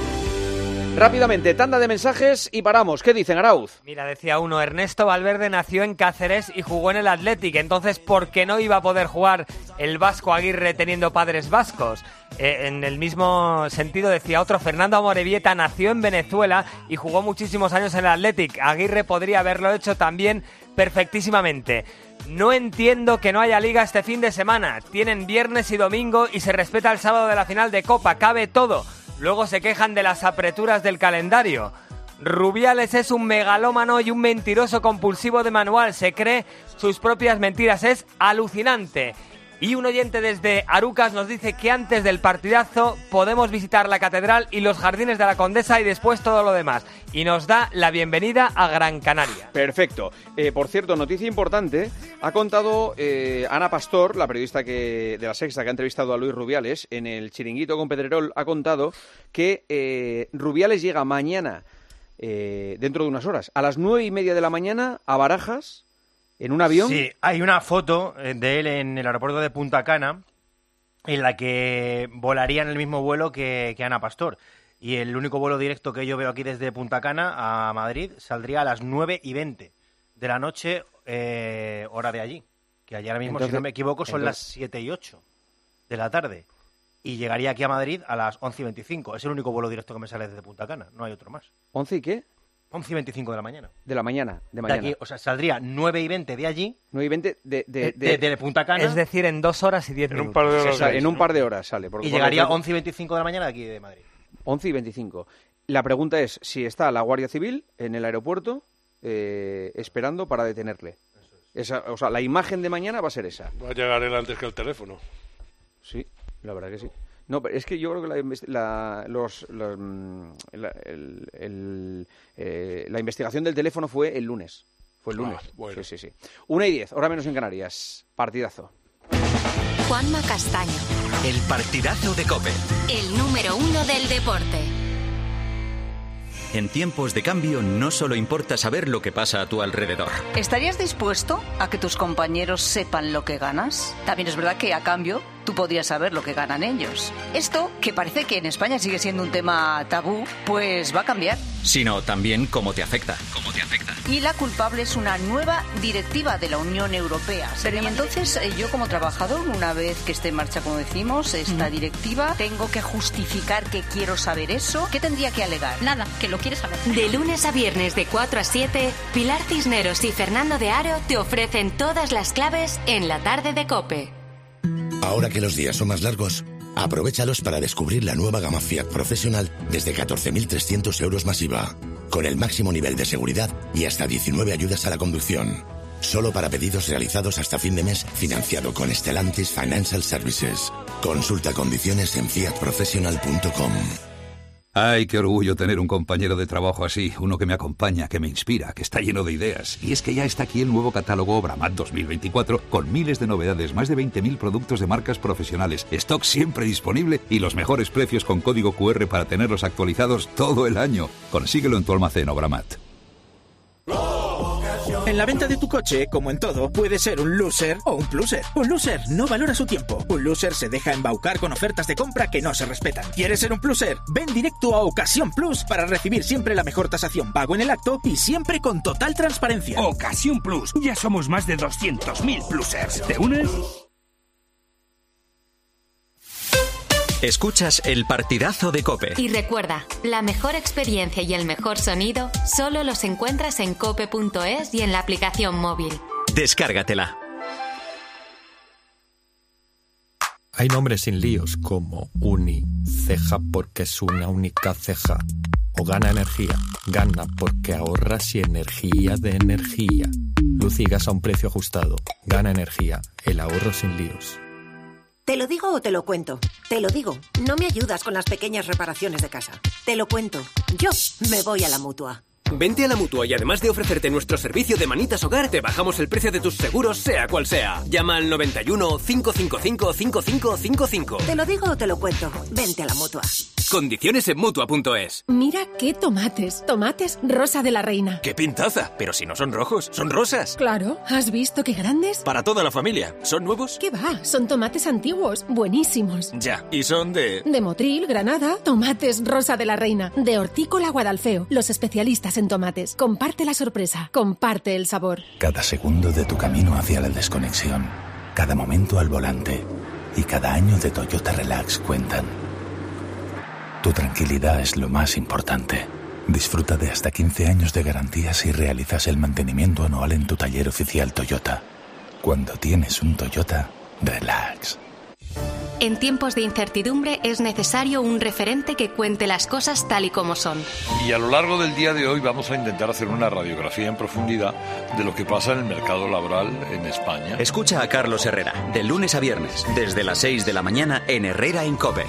Rápidamente, tanda de mensajes y paramos. ¿Qué dicen, Arauz? Mira, decía uno, Ernesto Valverde nació en Cáceres y jugó en el Athletic, entonces ¿por qué no iba a poder jugar el vasco Aguirre teniendo padres vascos? En el mismo sentido decía otro, Fernando Amorebieta nació en Venezuela y jugó muchísimos años en el Athletic. Aguirre podría haberlo hecho también perfectísimamente. No entiendo que no haya liga este fin de semana. Tienen viernes y domingo y se respeta el sábado de la final de Copa. Cabe todo. Luego se quejan de las apreturas del calendario. Rubiales es un megalómano y un mentiroso compulsivo de manual. Se cree sus propias mentiras. Es alucinante. Y un oyente desde Arucas nos dice que antes del partidazo podemos visitar la catedral y los jardines de la Condesa y después todo lo demás. Y nos da la bienvenida a Gran Canaria. Perfecto. Por cierto, noticia importante. Ha contado Ana Pastor, la periodista de La Sexta que ha entrevistado a Luis Rubiales, en el Chiringuito con Pedrerol, ha contado que Rubiales llega mañana, dentro de unas horas, a las 9:30 de la mañana a Barajas, ¿en un avión? Sí, hay una foto de él en el aeropuerto de Punta Cana en la que volaría en el mismo vuelo que Ana Pastor. Y el único vuelo directo que yo veo aquí desde Punta Cana a Madrid saldría a las 9:20 de la noche, hora de allí. Que allí ahora mismo, entonces, si no me equivoco, son las 7:08 de la tarde. Y llegaría aquí a Madrid a las 11:25. Es el único vuelo directo que me sale desde Punta Cana, no hay otro más. ¿11 y qué? 11:25 de la mañana. De la mañana. De aquí, o sea, saldría 9:20 de allí. 9:20 de Punta Cana. Es decir, en 2 horas y 10 minutos. En un par de horas sale. Y llegaría 11:25 de la mañana de aquí de Madrid. 11:25. La pregunta es si está la Guardia Civil en el aeropuerto esperando para detenerle. O sea, la imagen de mañana va a ser esa. Va a llegar él antes que el teléfono. Sí, la verdad que sí. No, pero es que yo creo que la investigación del teléfono fue el lunes. Fue el lunes. Bueno. Sí. 1:10, hora menos en Canarias. Partidazo. Juanma Castaño. El partidazo de COPE. El número 1 del deporte. En tiempos de cambio no solo importa saber lo que pasa a tu alrededor. ¿Estarías dispuesto a que tus compañeros sepan lo que ganas? También es verdad que a cambio tú podrías saber lo que ganan ellos. Esto, que parece que en España sigue siendo un tema tabú, pues va a cambiar. Sino también cómo te afecta. Y la culpable es una nueva directiva de la Unión Europea. Pero y entonces yo como trabajador, una vez que esté en marcha, como decimos, esta directiva, tengo que justificar que quiero saber eso. ¿Qué tendría que alegar? Nada, que lo quieres saber. De lunes a viernes de 4 a 7, Pilar Cisneros y Fernando de Aro te ofrecen todas las claves en la tarde de COPE. Ahora que los días son más largos, aprovéchalos para descubrir la nueva gama Fiat Professional desde 14.300 euros más IVA, con el máximo nivel de seguridad y hasta 19 ayudas a la conducción. Solo para pedidos realizados hasta fin de mes, financiado con Stellantis Financial Services. Consulta condiciones en fiatprofessional.com. Ay, qué orgullo tener un compañero de trabajo así, uno que me acompaña, que me inspira, que está lleno de ideas. Y es que ya está aquí el nuevo catálogo Obramat 2024, con miles de novedades, más de 20.000 productos de marcas profesionales, stock siempre disponible y los mejores precios con código QR para tenerlos actualizados todo el año. Consíguelo en tu almacén Obramat. En la venta de tu coche, como en todo, puede ser un loser o un pluser. Un loser no valora su tiempo. Un loser se deja embaucar con ofertas de compra que no se respetan. ¿Quieres ser un pluser? Ven directo a Ocasión Plus para recibir siempre la mejor tasación pago en el acto y siempre con total transparencia. Ocasión Plus. Ya somos más de 200.000 plusers. ¿Te unes? Escuchas el partidazo de COPE. Y recuerda, la mejor experiencia y el mejor sonido solo los encuentras en cope.es y en la aplicación móvil. Descárgatela. Hay nombres sin líos como Uni, ceja porque es una única ceja. O Gana Energía, gana porque ahorras y energía de energía. Luz y gas a un precio ajustado. Gana Energía, el ahorro sin líos. ¿Te lo digo o te lo cuento? Te lo digo. No me ayudas con las pequeñas reparaciones de casa. Te lo cuento. Yo me voy a la Mutua. Vente a la Mutua y además de ofrecerte nuestro servicio de manitas hogar, te bajamos el precio de tus seguros, sea cual sea. Llama al 91 555 5555. ¿Te lo digo o te lo cuento? Vente a la Mutua. Condiciones en Mutua.es. Mira qué tomates. Tomates Rosa de la Reina. ¡Qué pintaza! Pero si no son rojos, son rosas. Claro, ¿has visto qué grandes? Para toda la familia. ¿Son nuevos? ¿Qué va? Son tomates antiguos, buenísimos. Ya, y son de... De Motril, Granada. Tomates Rosa de la Reina. De Hortícola Guadalfeo. Los especialistas en tomates. Comparte la sorpresa. Comparte el sabor. Cada segundo de tu camino hacia la desconexión. Cada momento al volante. Y cada año de Toyota Relax cuentan. Tu tranquilidad es lo más importante. Disfruta de hasta 15 años de garantía si realizas el mantenimiento anual en tu taller oficial Toyota. Cuando tienes un Toyota, relax. En tiempos de incertidumbre es necesario un referente que cuente las cosas tal y como son. Y a lo largo del día de hoy vamos a intentar hacer una radiografía en profundidad de lo que pasa en el mercado laboral en España. Escucha a Carlos Herrera, de lunes a viernes, desde las 6 de la mañana en Herrera en COPE.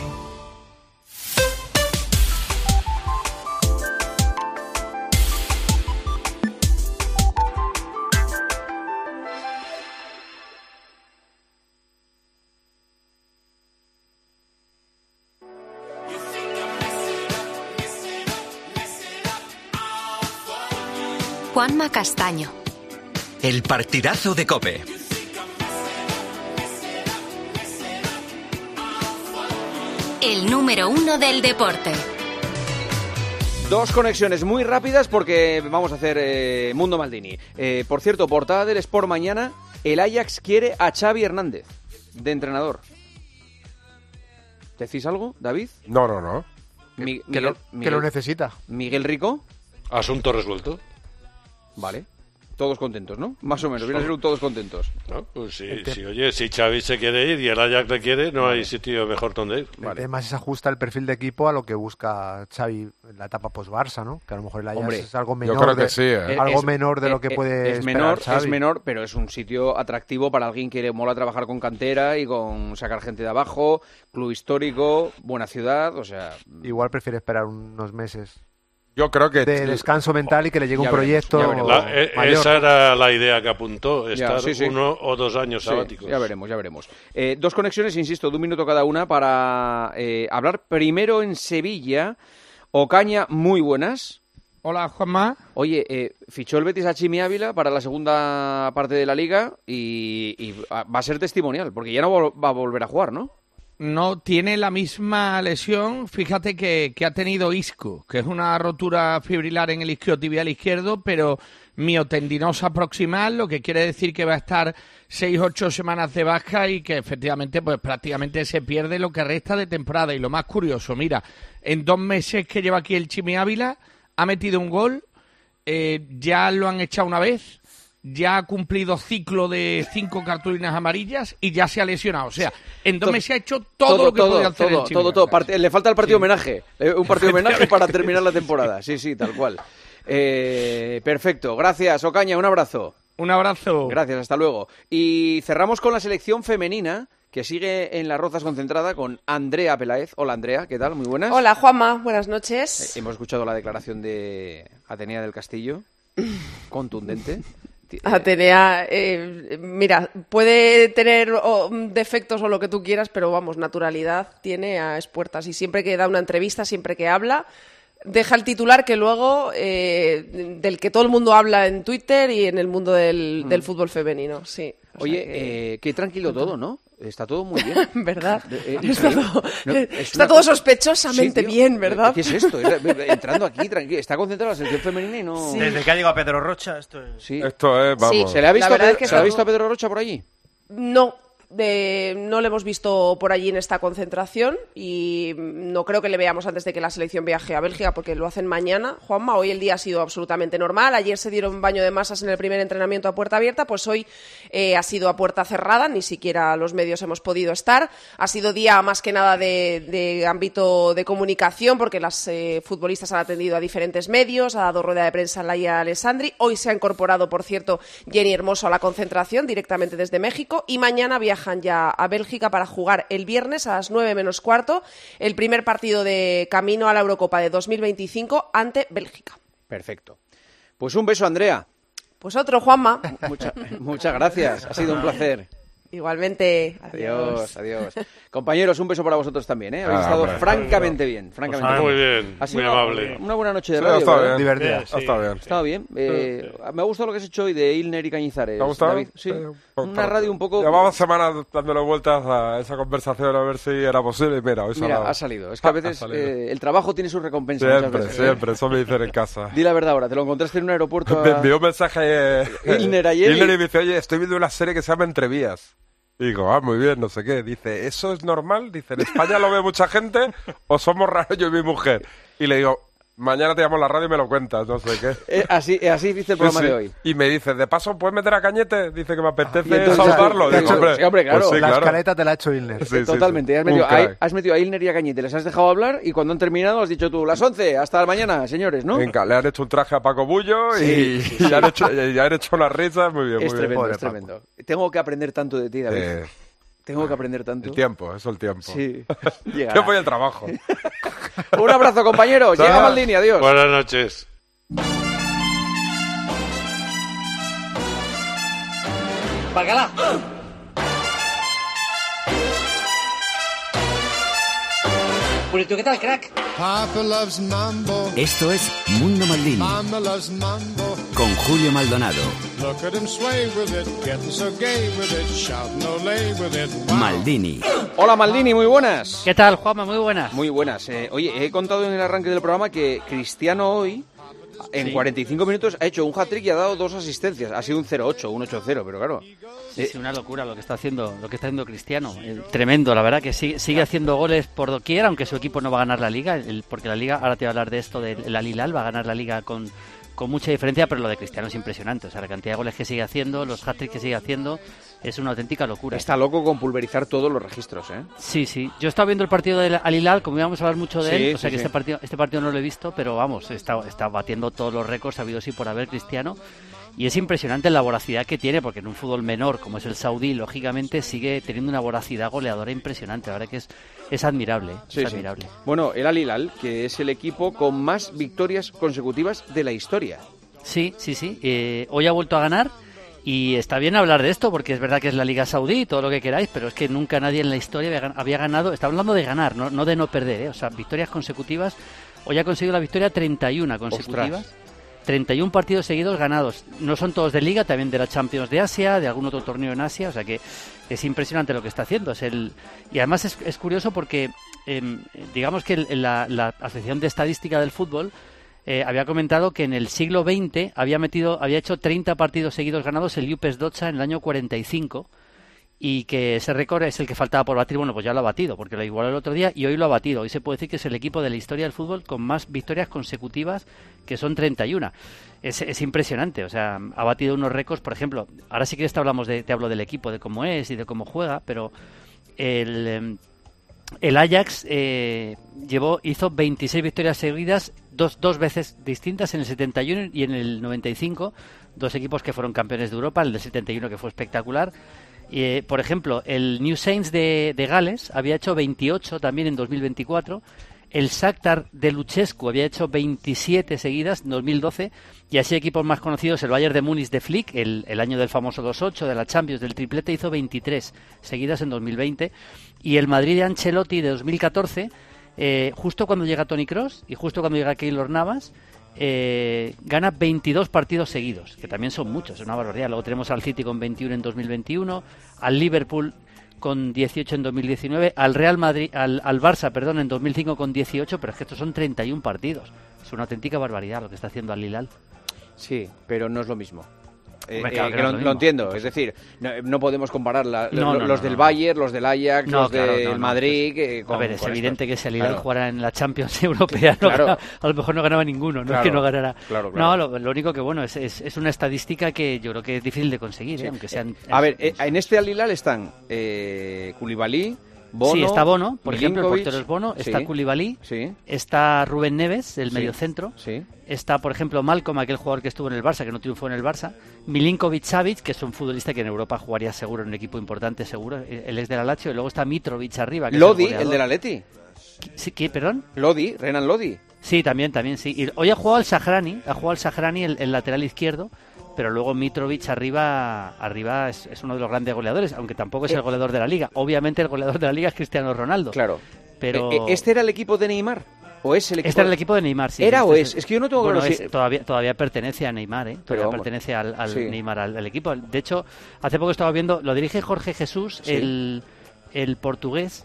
Juanma Castaño. El partidazo de COPE. El número 1 del deporte. Dos conexiones muy rápidas porque vamos a hacer Mundo Maldini. Por cierto, portada del Sport mañana, el Ajax quiere a Xavi Hernández, de entrenador. ¿Decís algo, David? No. Que lo necesita. ¿Miguel Rico? Asunto resuelto. Vale. Todos contentos, ¿no? Más o menos, viene a ser un todos contentos. No, pues si Xavi se quiere ir y el Ajax le quiere, no hay sitio mejor donde ir. Vale. Además, se ajusta el perfil de equipo a lo que busca Xavi en la etapa post-Barça, ¿no? Que a lo mejor el Ajax es algo menor. Yo creo que sí, algo menor de lo que puede esperar Xavi. Es menor, pero es un sitio atractivo para alguien que le mola trabajar con cantera y con sacar gente de abajo, club histórico, buena ciudad, o sea... Igual prefiere esperar unos meses. Yo creo que de descanso mental y que le llegue un proyecto mayor. Esa era la idea que apuntó, estar 1 o 2 años sabáticos. Ya veremos. Dos conexiones, insisto, de 1 minuto cada una para hablar primero en Sevilla. Ocaña, muy buenas. Hola, Juanma. Oye, fichó el Betis a Chimi Ávila para la segunda parte de la Liga y va a ser testimonial, porque ya no va a volver a jugar, ¿no? No, tiene la misma lesión, fíjate que ha tenido Isco, que es una rotura fibrilar en el isquiotibial izquierdo, pero miotendinosa proximal, lo que quiere decir que va a estar 6-8 semanas de baja y que efectivamente pues prácticamente se pierde lo que resta de temporada. Y lo más curioso, mira, en 2 meses que lleva aquí el Chimi Ávila, ha metido un gol, ya lo han echado una vez, ya ha cumplido ciclo de 5 cartulinas amarillas y ya se ha lesionado. O sea, en 2 meses ha hecho todo lo que podía hacer el Chimi. Le falta el partido homenaje, un partido homenaje para terminar la temporada. Sí, tal cual. Perfecto, gracias, Ocaña, un abrazo. Un abrazo. Gracias, hasta luego. Y cerramos con la selección femenina, que sigue en Las Rozas concentrada con Andrea Peláez. Hola, Andrea, ¿qué tal? Muy buenas. Hola, Juanma, buenas noches. Hemos escuchado la declaración de Atenea del Castillo, contundente. Atenea, mira, puede tener defectos o lo que tú quieras, pero vamos, naturalidad tiene a expuertas. Y siempre que da una entrevista, siempre que habla, deja el titular que luego del que todo el mundo habla en Twitter y en el mundo del fútbol femenino, sí. Oye, qué tranquilo todo, ¿no? Está todo muy bien. ¿Verdad? Está todo sospechosamente bien, ¿verdad? ¿Qué es esto? Entrando aquí, tranquilo. Está concentrada la selección femenina y no... Sí. Desde que ha llegado Pedro Rocha, esto es... Sí. Esto es, vamos... Sí. ¿Se le ha visto, a Pedro Rocha por allí? No. No le hemos visto por allí en esta concentración y no creo que le veamos antes de que la selección viaje a Bélgica, porque lo hacen mañana. Juanma, hoy el día ha sido absolutamente normal. Ayer se dieron un baño de masas en el primer entrenamiento a puerta abierta, pues hoy ha sido a puerta cerrada, ni siquiera los medios hemos podido estar. Ha sido día más que nada de ámbito de comunicación, porque las futbolistas han atendido a diferentes medios, ha dado rueda de prensa Laia Alessandri. Hoy se ha incorporado, por cierto, Jenny Hermoso a la concentración directamente desde México y mañana viajan ya a Bélgica para jugar el viernes a las 9 menos cuarto el primer partido de camino a la Eurocopa de 2025 ante Bélgica. Perfecto. Pues un beso, Andrea. Pues otro, Juanma. Muchas gracias, ha sido un placer. Igualmente, adiós. Compañeros, un beso para vosotros también, ¿eh? Habéis estado francamente bien. Muy bien, muy amable. Una buena noche de radio. Está bien, divertida. Está bien. Estaba bien. Me ha gustado lo que has hecho hoy de Ilner y Cañizares. ¿Te ha gustado? David. Sí. Una radio un poco... Llevaba semanas dándole vueltas a esa conversación a ver si era posible y mira, hoy ha salido. Es que a veces el trabajo tiene sus recompensas. Siempre, eso me dicen en casa. Di la verdad ahora, te lo encontraste en un aeropuerto. Me envió un mensaje Ilner ayer. Ilner y me dice, oye, estoy viendo una serie que se llama Entrevías. Y digo, muy bien, no sé qué. Dice, ¿eso es normal? Dice, ¿en España lo ve mucha gente o somos raros yo y mi mujer? Y le digo, mañana te llamo a la radio y me lo cuentas, no sé qué. Así dice el programa de hoy. Y me dice, de paso, ¿puedes meter a Cañete? Dice que me apetece saludarlo. Digo, hombre, claro. Pues sí, la escaleta te la ha hecho Ilner. Sí, totalmente. Has metido a Ilner y a Cañete, les has dejado hablar y cuando han terminado has dicho tú, las 11, hasta mañana, señores, ¿no? Venga, le han hecho un traje a Paco Bullo y ya han hecho unas risas. Muy bien, es tremendo. Tengo que aprender tanto de ti, David. Tengo que aprender tanto. El tiempo. Sí. Tiempo y el trabajo. Un abrazo, compañeros. Llega Maldini, adiós. Buenas noches. ¡Bacala! Purito, ¿qué tal, crack? Esto es Mundo Maldini con Julio Maldonado. Maldini. Hola, Maldini, muy buenas. ¿Qué tal, Juanma? Muy buenas. Muy buenas. Oye, he contado en el arranque del programa que Cristiano hoy, en 45 minutos, ha hecho un hat-trick y ha dado 2 asistencias. Ha sido un 0-8, un 8-0, pero claro. Sí, una locura lo que está haciendo Cristiano. Tremendo, la verdad que sigue haciendo goles por doquier, aunque su equipo no va a ganar la Liga, porque la Liga, ahora te voy a hablar de esto, del Al Hilal, va a ganar la Liga con mucha diferencia, pero lo de Cristiano es impresionante. O sea, la cantidad de goles que sigue haciendo, los hat-tricks que sigue haciendo, es una auténtica locura. Está loco con pulverizar todos los registros, ¿eh? Sí. Yo estaba viendo el partido del Al Hilal, como íbamos a hablar mucho de él, o sea que este partido no lo he visto, pero vamos, está batiendo todos los récords habidos y por haber Cristiano. Y es impresionante la voracidad que tiene, porque en un fútbol menor como es el saudí, lógicamente sigue teniendo una voracidad goleadora impresionante. La verdad que es admirable. Admirable. Bueno, el Al Hilal, que es el equipo con más victorias consecutivas de la historia. Sí. Hoy ha vuelto a ganar y está bien hablar de esto, porque es verdad que es la Liga Saudí y todo lo que queráis, pero es que nunca nadie en la historia había ganado. Está hablando de ganar, no de no perder, ¿eh? O sea, victorias consecutivas Hoy ha conseguido la victoria 31 consecutivas. Ostras. 31 partidos seguidos ganados. No son todos de Liga, también de la Champions de Asia, de algún otro torneo en Asia. O sea que es impresionante lo que está haciendo. Y además es curioso porque digamos que la Asociación de Estadística del Fútbol había comentado que en el siglo XX había hecho 30 partidos seguidos ganados el Jupes Docha en el año 45 y que ese récord es el que faltaba por batir. Bueno, pues ya lo ha batido porque lo igualó el otro día y hoy lo ha batido. Hoy se puede decir que es el equipo de la historia del fútbol con más victorias consecutivas, que son 31. Es impresionante, o sea, ha batido unos récords, por ejemplo, ahora sí que te hablo del equipo, de cómo es y de cómo juega, pero el Ajax hizo 26 victorias seguidas, dos veces distintas, en el 71 y en el 95, dos equipos que fueron campeones de Europa, el del 71 que fue espectacular. Por ejemplo, el New Saints de Gales había hecho 28 también en 2024, el Shakhtar de Lucescu había hecho 27 seguidas en 2012, y así equipos más conocidos, el Bayern de Múnich de Flick, el año del famoso 2-8, de la Champions, del triplete, hizo 23 seguidas en 2020, y el Madrid de Ancelotti de 2014, justo cuando llega Toni Kroos y justo cuando llega Keylor Navas, gana 22 partidos seguidos, que también son muchos, es una barbaridad. Luego tenemos al City con 21 en 2021, al Liverpool con 18 en 2019, al Real Madrid, al Barça, perdón, en 2005 con 18, pero es que estos son 31 partidos. Es una auténtica barbaridad lo que está haciendo Al Hilal. Sí, pero no es lo mismo. Lo entiendo, es decir, no podemos comparar los del Bayern, los del Ajax, los del Madrid. A ver, es evidente que si el Hilal jugara en la Champions Europea, a lo mejor no ganaba ninguno, no es que no ganara. No, lo único que bueno es una estadística que yo creo que es difícil de conseguir, aunque sean. A ver, en este Al Hilal están Koulibaly, Bono, sí, está Bono, por ejemplo, el portero es Bono, está Koulibaly, está Rubén Neves, el mediocentro, está, por ejemplo, Malcolm, aquel jugador que estuvo en el Barça, que no triunfó en el Barça, Milinkovic-Savic, que es un futbolista que en Europa jugaría seguro en un equipo importante, seguro, él es del Lazio, y luego está Mitrovic arriba. Que Lodi, es el del Atleti. ¿Perdón? Lodi, Renan Lodi. Sí, también, sí. Y hoy ha jugado al Sahrani, el lateral izquierdo, pero luego Mitrovic arriba es uno de los grandes goleadores, aunque tampoco es el goleador de la Liga. Obviamente el goleador de la Liga es Cristiano Ronaldo. Claro. Pero ¿Este era el equipo de Neymar? ¿O es el equipo? Este era el equipo de Neymar, sí. ¿Era o es? Es que yo no tengo claro si... Todavía pertenece a Neymar, Pero pertenece al Neymar, al equipo. De hecho, hace poco estaba viendo, lo dirige Jorge Jesús, el portugués,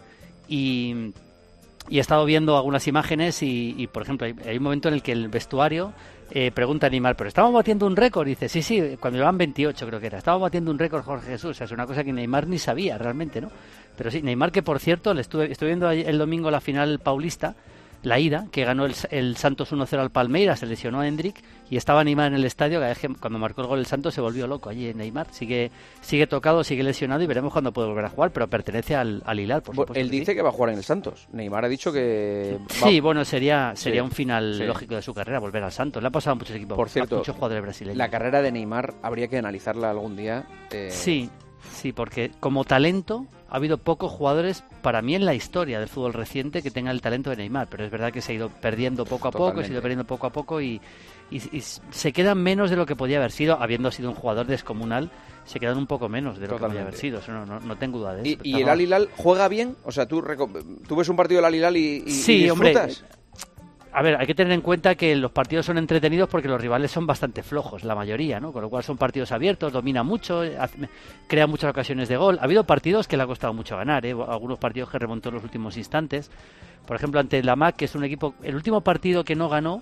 y he estado viendo algunas imágenes y por ejemplo, hay un momento en el que el vestuario pregunta a Neymar, pero estamos batiendo un récord, y dice, sí, cuando llevan 28 creo que era, estamos batiendo un récord Jorge Jesús, o sea, es una cosa que Neymar ni sabía realmente, ¿no? Pero sí, Neymar, que por cierto, estuve viendo el domingo la final paulista, la ida, que ganó el Santos 1-0 al Palmeiras, se lesionó a Hendrik y estaba Neymar en el estadio, cuando marcó el gol el Santos se volvió loco allí en Neymar, sigue tocado, sigue lesionado y veremos cuándo puede volver a jugar, pero pertenece al Hilal, por supuesto. Él dice que va a jugar en el Santos, Neymar ha dicho que... Sí, bueno, sería un final lógico de su carrera, volver al Santos, le ha pasado a muchos equipos, por cierto, a muchos jugadores brasileños. La carrera de Neymar habría que analizarla algún día. Sí, porque como talento ha habido pocos jugadores, para mí en la historia del fútbol reciente, que tengan el talento de Neymar, pero es verdad que se ha ido perdiendo poco a poco, y se quedan menos de lo que podía haber sido, habiendo sido un jugador descomunal, se quedan un poco menos de lo que podía haber sido, eso no tengo duda de eso. ¿Y el Al Hilal juega bien? O sea, ¿tú ves un partido del Al Hilal y disfrutas? Hombre, a ver, hay que tener en cuenta que los partidos son entretenidos porque los rivales son bastante flojos, la mayoría, ¿no? Con lo cual son partidos abiertos, domina mucho, crea muchas ocasiones de gol. Ha habido partidos que le ha costado mucho ganar, algunos partidos que remontó en los últimos instantes. Por ejemplo, ante la MAC, que es un equipo... El último partido que no ganó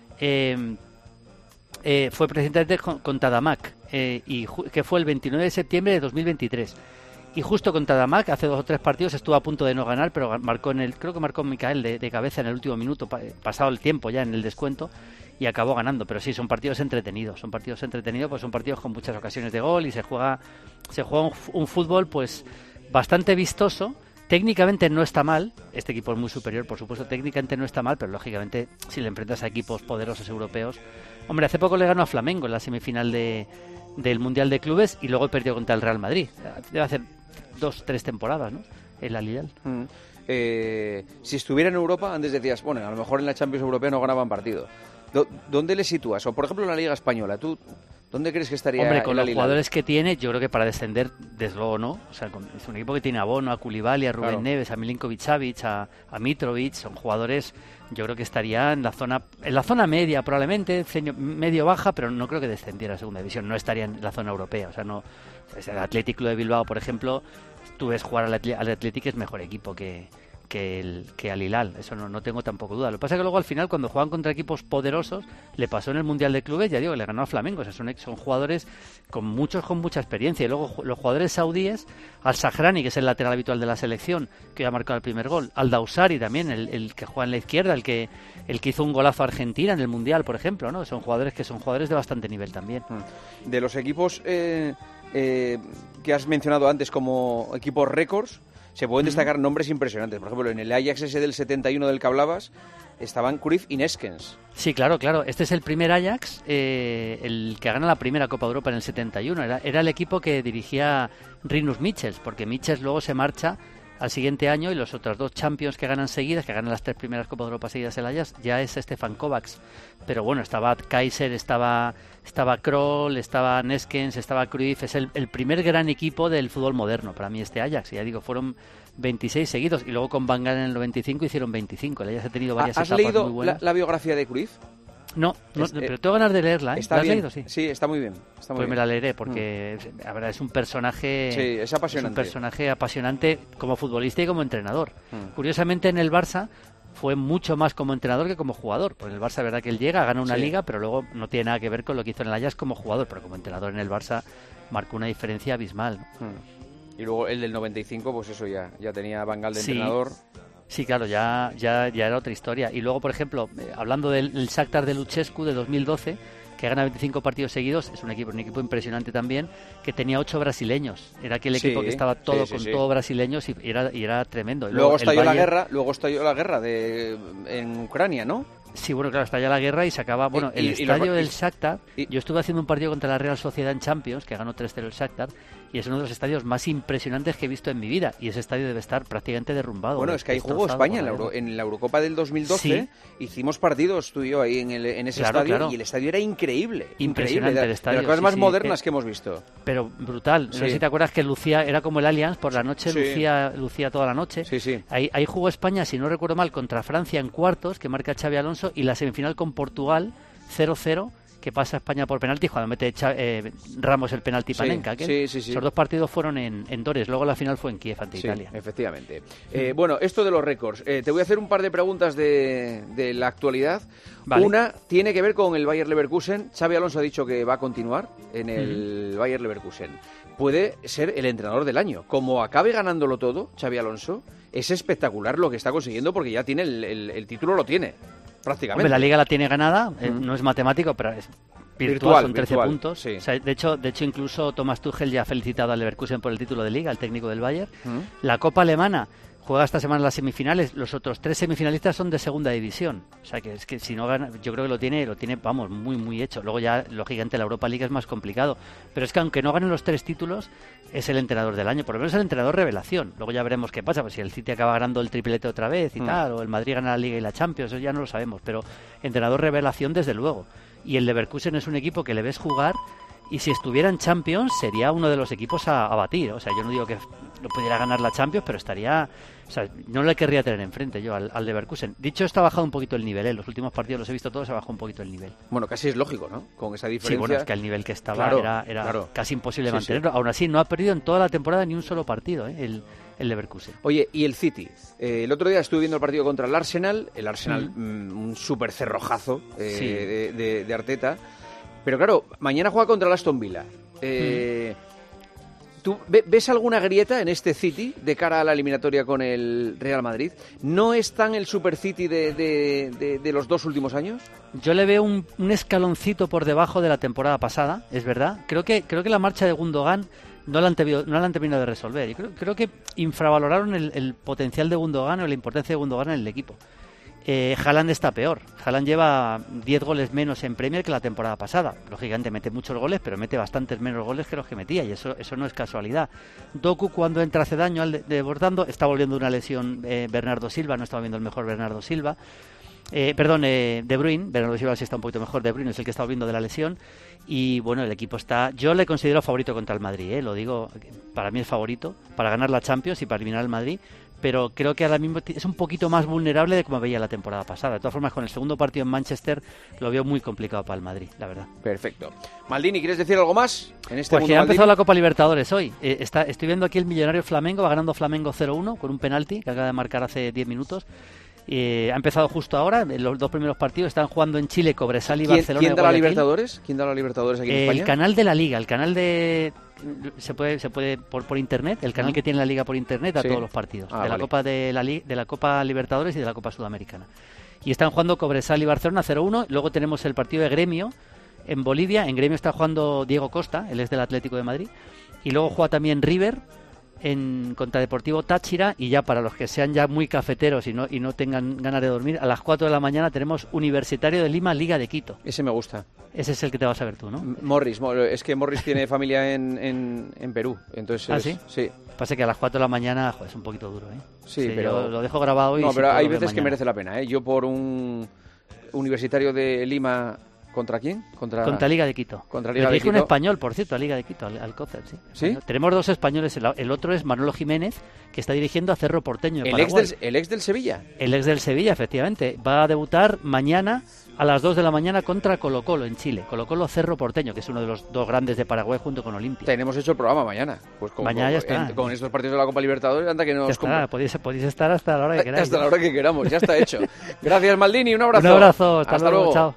fue precisamente con Tadamac, que fue el 29 de septiembre de 2023. Y justo con Tadamac, hace 2 o 3 partidos, estuvo a punto de no ganar, pero creo que marcó Micael de cabeza en el último minuto, pasado el tiempo ya en el descuento, y acabó ganando. Pero sí, son partidos entretenidos, pues son partidos con muchas ocasiones de gol y se juega un fútbol pues bastante vistoso. Técnicamente no está mal, este equipo es muy superior, por supuesto, técnicamente no está mal, pero lógicamente si le enfrentas a equipos poderosos europeos... Hombre, hace poco le ganó a Flamengo en la semifinal del Mundial de Clubes y luego perdió contra el Real Madrid. Debe hacer 2-3 temporadas, ¿no? El Al Hilal. Si estuviera en Europa, antes decías, bueno, a lo mejor en la Champions Europea no ganaban partido. ¿Dónde le sitúas? O por ejemplo en la Liga Española, ¿tú ¿Dónde crees que estaría? Hombre, con el los Al-Hilal? jugadores que tiene, yo creo que para descender, desde luego no. O sea, es un equipo que tiene a Bono, a Koulibaly, a Rubén Neves, a Milinkovic-Savic, a Mitrovic. Son jugadores, yo creo que estaría en la zona media probablemente, medio baja, pero no creo que descendiera a segunda división. No estaría en la zona europea. O sea, no. El Athletic Club de Bilbao, por ejemplo, tú ves jugar al Athletic, es mejor equipo que Al-Hilal, eso no tengo tampoco duda. Lo que pasa es que luego al final, cuando juegan contra equipos poderosos, le pasó en el Mundial de Clubes, ya digo, le ganó a Flamengo. O sea, son jugadores con mucha experiencia. Y luego los jugadores saudíes, Al-Sahrani, que es el lateral habitual de la selección, que ha marcado el primer gol, Al-Dawsari también, el que juega en la izquierda, el que hizo un golazo a Argentina en el Mundial, por ejemplo, ¿no? Son jugadores de bastante nivel también. De los equipos que has mencionado antes como equipos récords, se pueden destacar nombres impresionantes. Por ejemplo, en el Ajax ese del 71 del que hablabas, estaban Cruyff y Neskens. Sí, claro. Este es el primer Ajax, el que gana la primera Copa de Europa en el 71. Era el equipo que dirigía Rinus Michels, porque Michels luego se marcha al siguiente año y los otros 2 Champions que ganan seguidas, que ganan las 3 primeras Copas de Europa seguidas el Ajax, ya es Stefan Kovacs. Pero bueno, estaba Kaiser, estaba Kroll, estaba Neskens, estaba Cruyff. Es el primer gran equipo del fútbol moderno para mí este Ajax. Y ya digo, fueron 26 seguidos y luego con Van Gaal en el 95 hicieron 25. El Ajax ha tenido varias etapas muy buenas. ¿Has leído la biografía de Cruyff? No, pero tengo ganas de leerla. ¿Está ¿La has bien? leído? Sí. Sí, está muy bien. Pues me la leeré porque la verdad es un personaje. Sí, es apasionante. Es un personaje apasionante como futbolista y como entrenador. Curiosamente en el Barça fue mucho más como entrenador que como jugador. Pues en el Barça es verdad que él llega, gana una liga, pero luego no tiene nada que ver con lo que hizo en el Ajax como jugador, pero como entrenador en el Barça marcó una diferencia abismal, ¿no? Y luego el del 95, pues eso ya tenía a Van Gaal de entrenador. Sí, claro, ya era otra historia. Y luego, por ejemplo, hablando del Shakhtar de Luchescu de 2012, que gana 25 partidos seguidos, es un equipo impresionante también, que tenía 8 brasileños. Era aquel equipo que estaba todo todo brasileños y era tremendo. Y luego estalló la guerra en Ucrania, ¿no? Sí, bueno, claro, estalla la guerra y se acaba... Bueno, el estadio del Shakhtar... Yo estuve haciendo un partido contra la Real Sociedad en Champions, que ganó 3-0 el Shakhtar, y es uno de los estadios más impresionantes que he visto en mi vida, y ese estadio debe estar prácticamente derrumbado. Bueno, es que ahí jugó España en la Eurocopa del 2012, hicimos partidos tú y yo ahí en ese estadio, y el estadio era increíble. Impresionante el estadio. De las cosas más modernas que hemos visto. Pero brutal. No sé si te acuerdas que lucía, era como el Allianz, por la noche lucía toda la noche. Sí. Ahí jugó España, si no recuerdo mal, contra Francia en cuartos, que marca Xabi Alonso, y la semifinal con Portugal, 0-0, que pasa a España por penalti cuando mete Ramos el penalti Panenka. Sí. Esos 2 partidos fueron en Dores, luego la final fue en Kiev ante Italia. Efectivamente. Bueno, esto de los récords. Te voy a hacer un par de preguntas de la actualidad. Vale. Una tiene que ver con el Bayer Leverkusen. Xabi Alonso ha dicho que va a continuar en el Bayer Leverkusen. Puede ser el entrenador del año. Como acabe ganándolo todo, Xabi Alonso, es espectacular lo que está consiguiendo porque ya tiene el título, lo tiene. Prácticamente. Hombre, la Liga la tiene ganada, no es matemático, pero es virtual, son 13 puntos. Sí. O sea, de hecho, incluso Thomas Tuchel ya ha felicitado al Leverkusen por el título de Liga, el técnico del Bayern. La Copa Alemana juega esta semana las semifinales, los otros 3 semifinalistas son de segunda división. O sea, que es que si no gana, yo creo que lo tiene, vamos, muy, muy hecho. Luego ya, lógicamente, la Europa League es más complicado. Pero es que aunque no ganen los 3 títulos, es el entrenador del año, por lo menos el entrenador revelación. Luego ya veremos qué pasa, pues si el City acaba ganando el triplete otra vez y tal, o el Madrid gana la Liga y la Champions, eso ya no lo sabemos, pero entrenador revelación desde luego. Y el Leverkusen es un equipo que le ves jugar y si estuviera en Champions sería uno de los equipos a batir. O sea, yo no digo que no pudiera ganar la Champions, pero estaría... O sea, no le querría tener enfrente yo al Leverkusen. Dicho esto, ha bajado un poquito el nivel, Los últimos partidos los he visto todos, ha bajado un poquito el nivel. Bueno, casi es lógico, ¿no? Con esa diferencia... Sí, bueno, es que el nivel que estaba era casi imposible mantenerlo. Aún así, no ha perdido en toda la temporada ni un solo partido, el Leverkusen. Oye, ¿y el City? El otro día estuve viendo el partido contra el Arsenal, un súper cerrojazo de Arteta. Pero claro, mañana juega contra el Aston Villa. ¿Tú ves alguna grieta en este City de cara a la eliminatoria con el Real Madrid? ¿No es tan el Super City de los 2 últimos años? Yo le veo un escaloncito por debajo de la temporada pasada, es verdad. Creo que la marcha de Gundogan no la han terminado de resolver. Y creo que infravaloraron el potencial de Gundogan o la importancia de Gundogan en el equipo. Haaland está peor. Haaland lleva 10 goles menos en Premier que la temporada pasada. Lógicamente mete muchos goles, pero mete bastantes menos goles que los que metía, y eso no es casualidad. Doku, cuando entra hace daño al desbordando, está volviendo una lesión Bernardo Silva, no estaba viendo el mejor Bernardo Silva. De Bruyne, Bernardo Silva sí está un poquito mejor, De Bruyne es el que está volviendo de la lesión y bueno, el equipo está, yo le considero favorito contra el Madrid, lo digo, para mí es favorito para ganar la Champions y para eliminar al Madrid, pero creo que ahora mismo es un poquito más vulnerable de como veía la temporada pasada. De todas formas, con el segundo partido en Manchester lo veo muy complicado para el Madrid, la verdad. Perfecto. Maldini, ¿quieres decir algo más en este Pues que ha empezado la Copa Libertadores hoy. Estoy viendo aquí el Millonario Flamengo, va ganando Flamengo 0-1 con un penalti que acaba de marcar hace 10 minutos. Ha empezado justo ahora, los 2 primeros partidos están jugando en Chile, Cobresal y Barcelona. ¿Quién da la Libertadores? ¿Quién da la Libertadores aquí en España? El canal de la Liga, el canal de... Se puede por internet, el canal que tiene la Liga por internet a todos los partidos de la Copa de la Copa Libertadores y de la Copa Sudamericana. Y están jugando Cobresal y Barcelona 0-1, luego tenemos el partido de Gremio en Bolivia, en Gremio está jugando Diego Costa, él es del Atlético de Madrid, y luego juega también River contra Deportivo Táchira, y ya para los que sean ya muy cafeteros y no tengan ganas de dormir, a las 4 de la mañana tenemos Universitario de Lima, Liga de Quito. Ese me gusta. Ese es el que te vas a ver tú, ¿no? Es que Morris tiene familia en Perú, entonces... ¿Ah, sí? Sí. Pasa que a las 4 de la mañana, es un poquito duro, ¿eh? Sí, pero... Lo dejo grabado hoy. No, pero hay veces que merece la pena, ¿eh? Yo por un Universitario de Lima... ¿Contra quién? Contra Liga de Quito. Contra Liga de Quito. Un español, por cierto, a Liga de Quito, Alcócer, sí. ¿Sí? Tenemos 2 españoles. El otro es Manolo Jiménez, que está dirigiendo a Cerro Porteño de Paraguay. ¿El ex del Sevilla? El ex del Sevilla, efectivamente. Va a debutar mañana a las 2 de la mañana contra Colo-Colo en Chile. Colo-Colo Cerro Porteño, que es uno de los 2 grandes de Paraguay junto con Olimpia. Tenemos hecho el programa mañana. Pues mañana ya está. Con estos partidos de la Copa Libertadores, anda que nos... Podéis estar hasta la hora que queráis. Hasta la hora que queramos, ya está hecho. Gracias, Maldini, un abrazo. Un abrazo, hasta luego. Chao.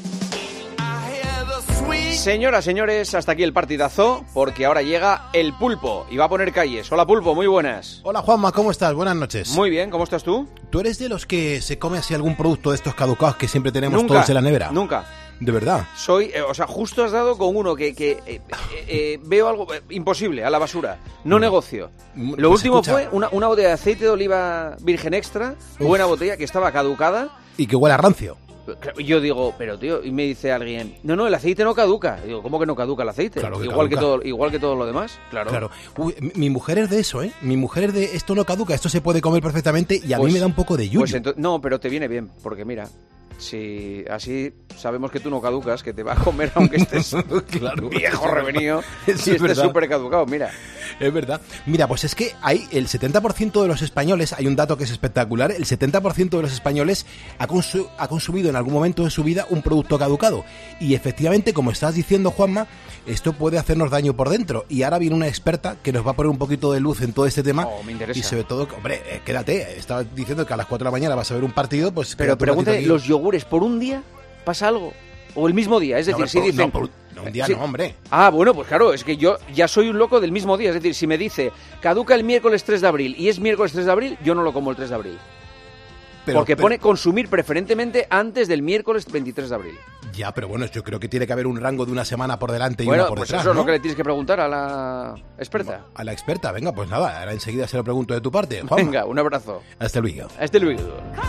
Señoras, señores, hasta aquí el partidazo, porque ahora llega el Pulpo y va a poner calles. Hola, Pulpo, muy buenas. Hola, Juanma, ¿cómo estás? Buenas noches. Muy bien, ¿cómo estás tú? ¿Tú eres de los que se come así algún producto de estos caducados que siempre tenemos todos en la nevera? Nunca. ¿De verdad? Soy, justo has dado con uno que veo algo imposible a la basura. No negocio. Lo pues último escucha, fue una botella de aceite de oliva virgen extra, buena botella, que estaba caducada. Y que huele a rancio. Yo digo, pero tío, y me dice alguien, no, el aceite no caduca. Digo, ¿cómo que no caduca el aceite? Claro que igual caduca. igual que todo lo demás. Claro. Uy, mi mujer es de eso, ¿eh? Mi mujer es de esto no caduca, esto se puede comer perfectamente y a mí me da un poco de yuyu. No, pero te viene bien, porque mira, si así sabemos que tú no caducas, que te va a comer aunque estés viejo revenido y estés súper caducado, mira. Es verdad. Mira, pues es que hay el 70% de los españoles, hay un dato que es espectacular, el 70% de los españoles ha consumido en algún momento de su vida un producto caducado. Y efectivamente, como estás diciendo, Juanma, esto puede hacernos daño por dentro. Y ahora viene una experta que nos va a poner un poquito de luz en todo este tema. Me interesa. Y sobre todo, hombre, quédate, estaba diciendo que a las 4 de la mañana vas a ver un partido, pues... Pero pregúntale, ¿los yogures por un día pasa algo? ¿O el mismo día? Es decir, si dicen... No, un día no, hombre. Ah, bueno, pues claro, es que yo ya soy un loco del mismo día. Es decir, si me dice, caduca el miércoles 3 de abril y es miércoles 3 de abril, yo no lo como el 3 de abril. Porque pone consumir preferentemente antes del miércoles 23 de abril. Ya, pero bueno, yo creo que tiene que haber un rango de una semana por delante y una por detrás, eso es ¿no? lo que le tienes que preguntar a la experta. A la experta, venga, pues nada, ahora enseguida se lo pregunto de tu parte, Juanma. Venga, un abrazo. Hasta luego. Hasta luego.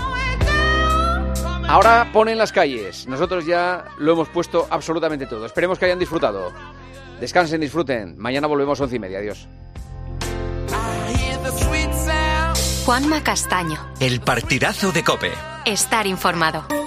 Ahora ponen las calles. Nosotros ya lo hemos puesto absolutamente todo. Esperemos que hayan disfrutado. Descansen, disfruten. Mañana volvemos 11:30. Adiós. Juanma Castaño. El partidazo de COPE. Estar informado.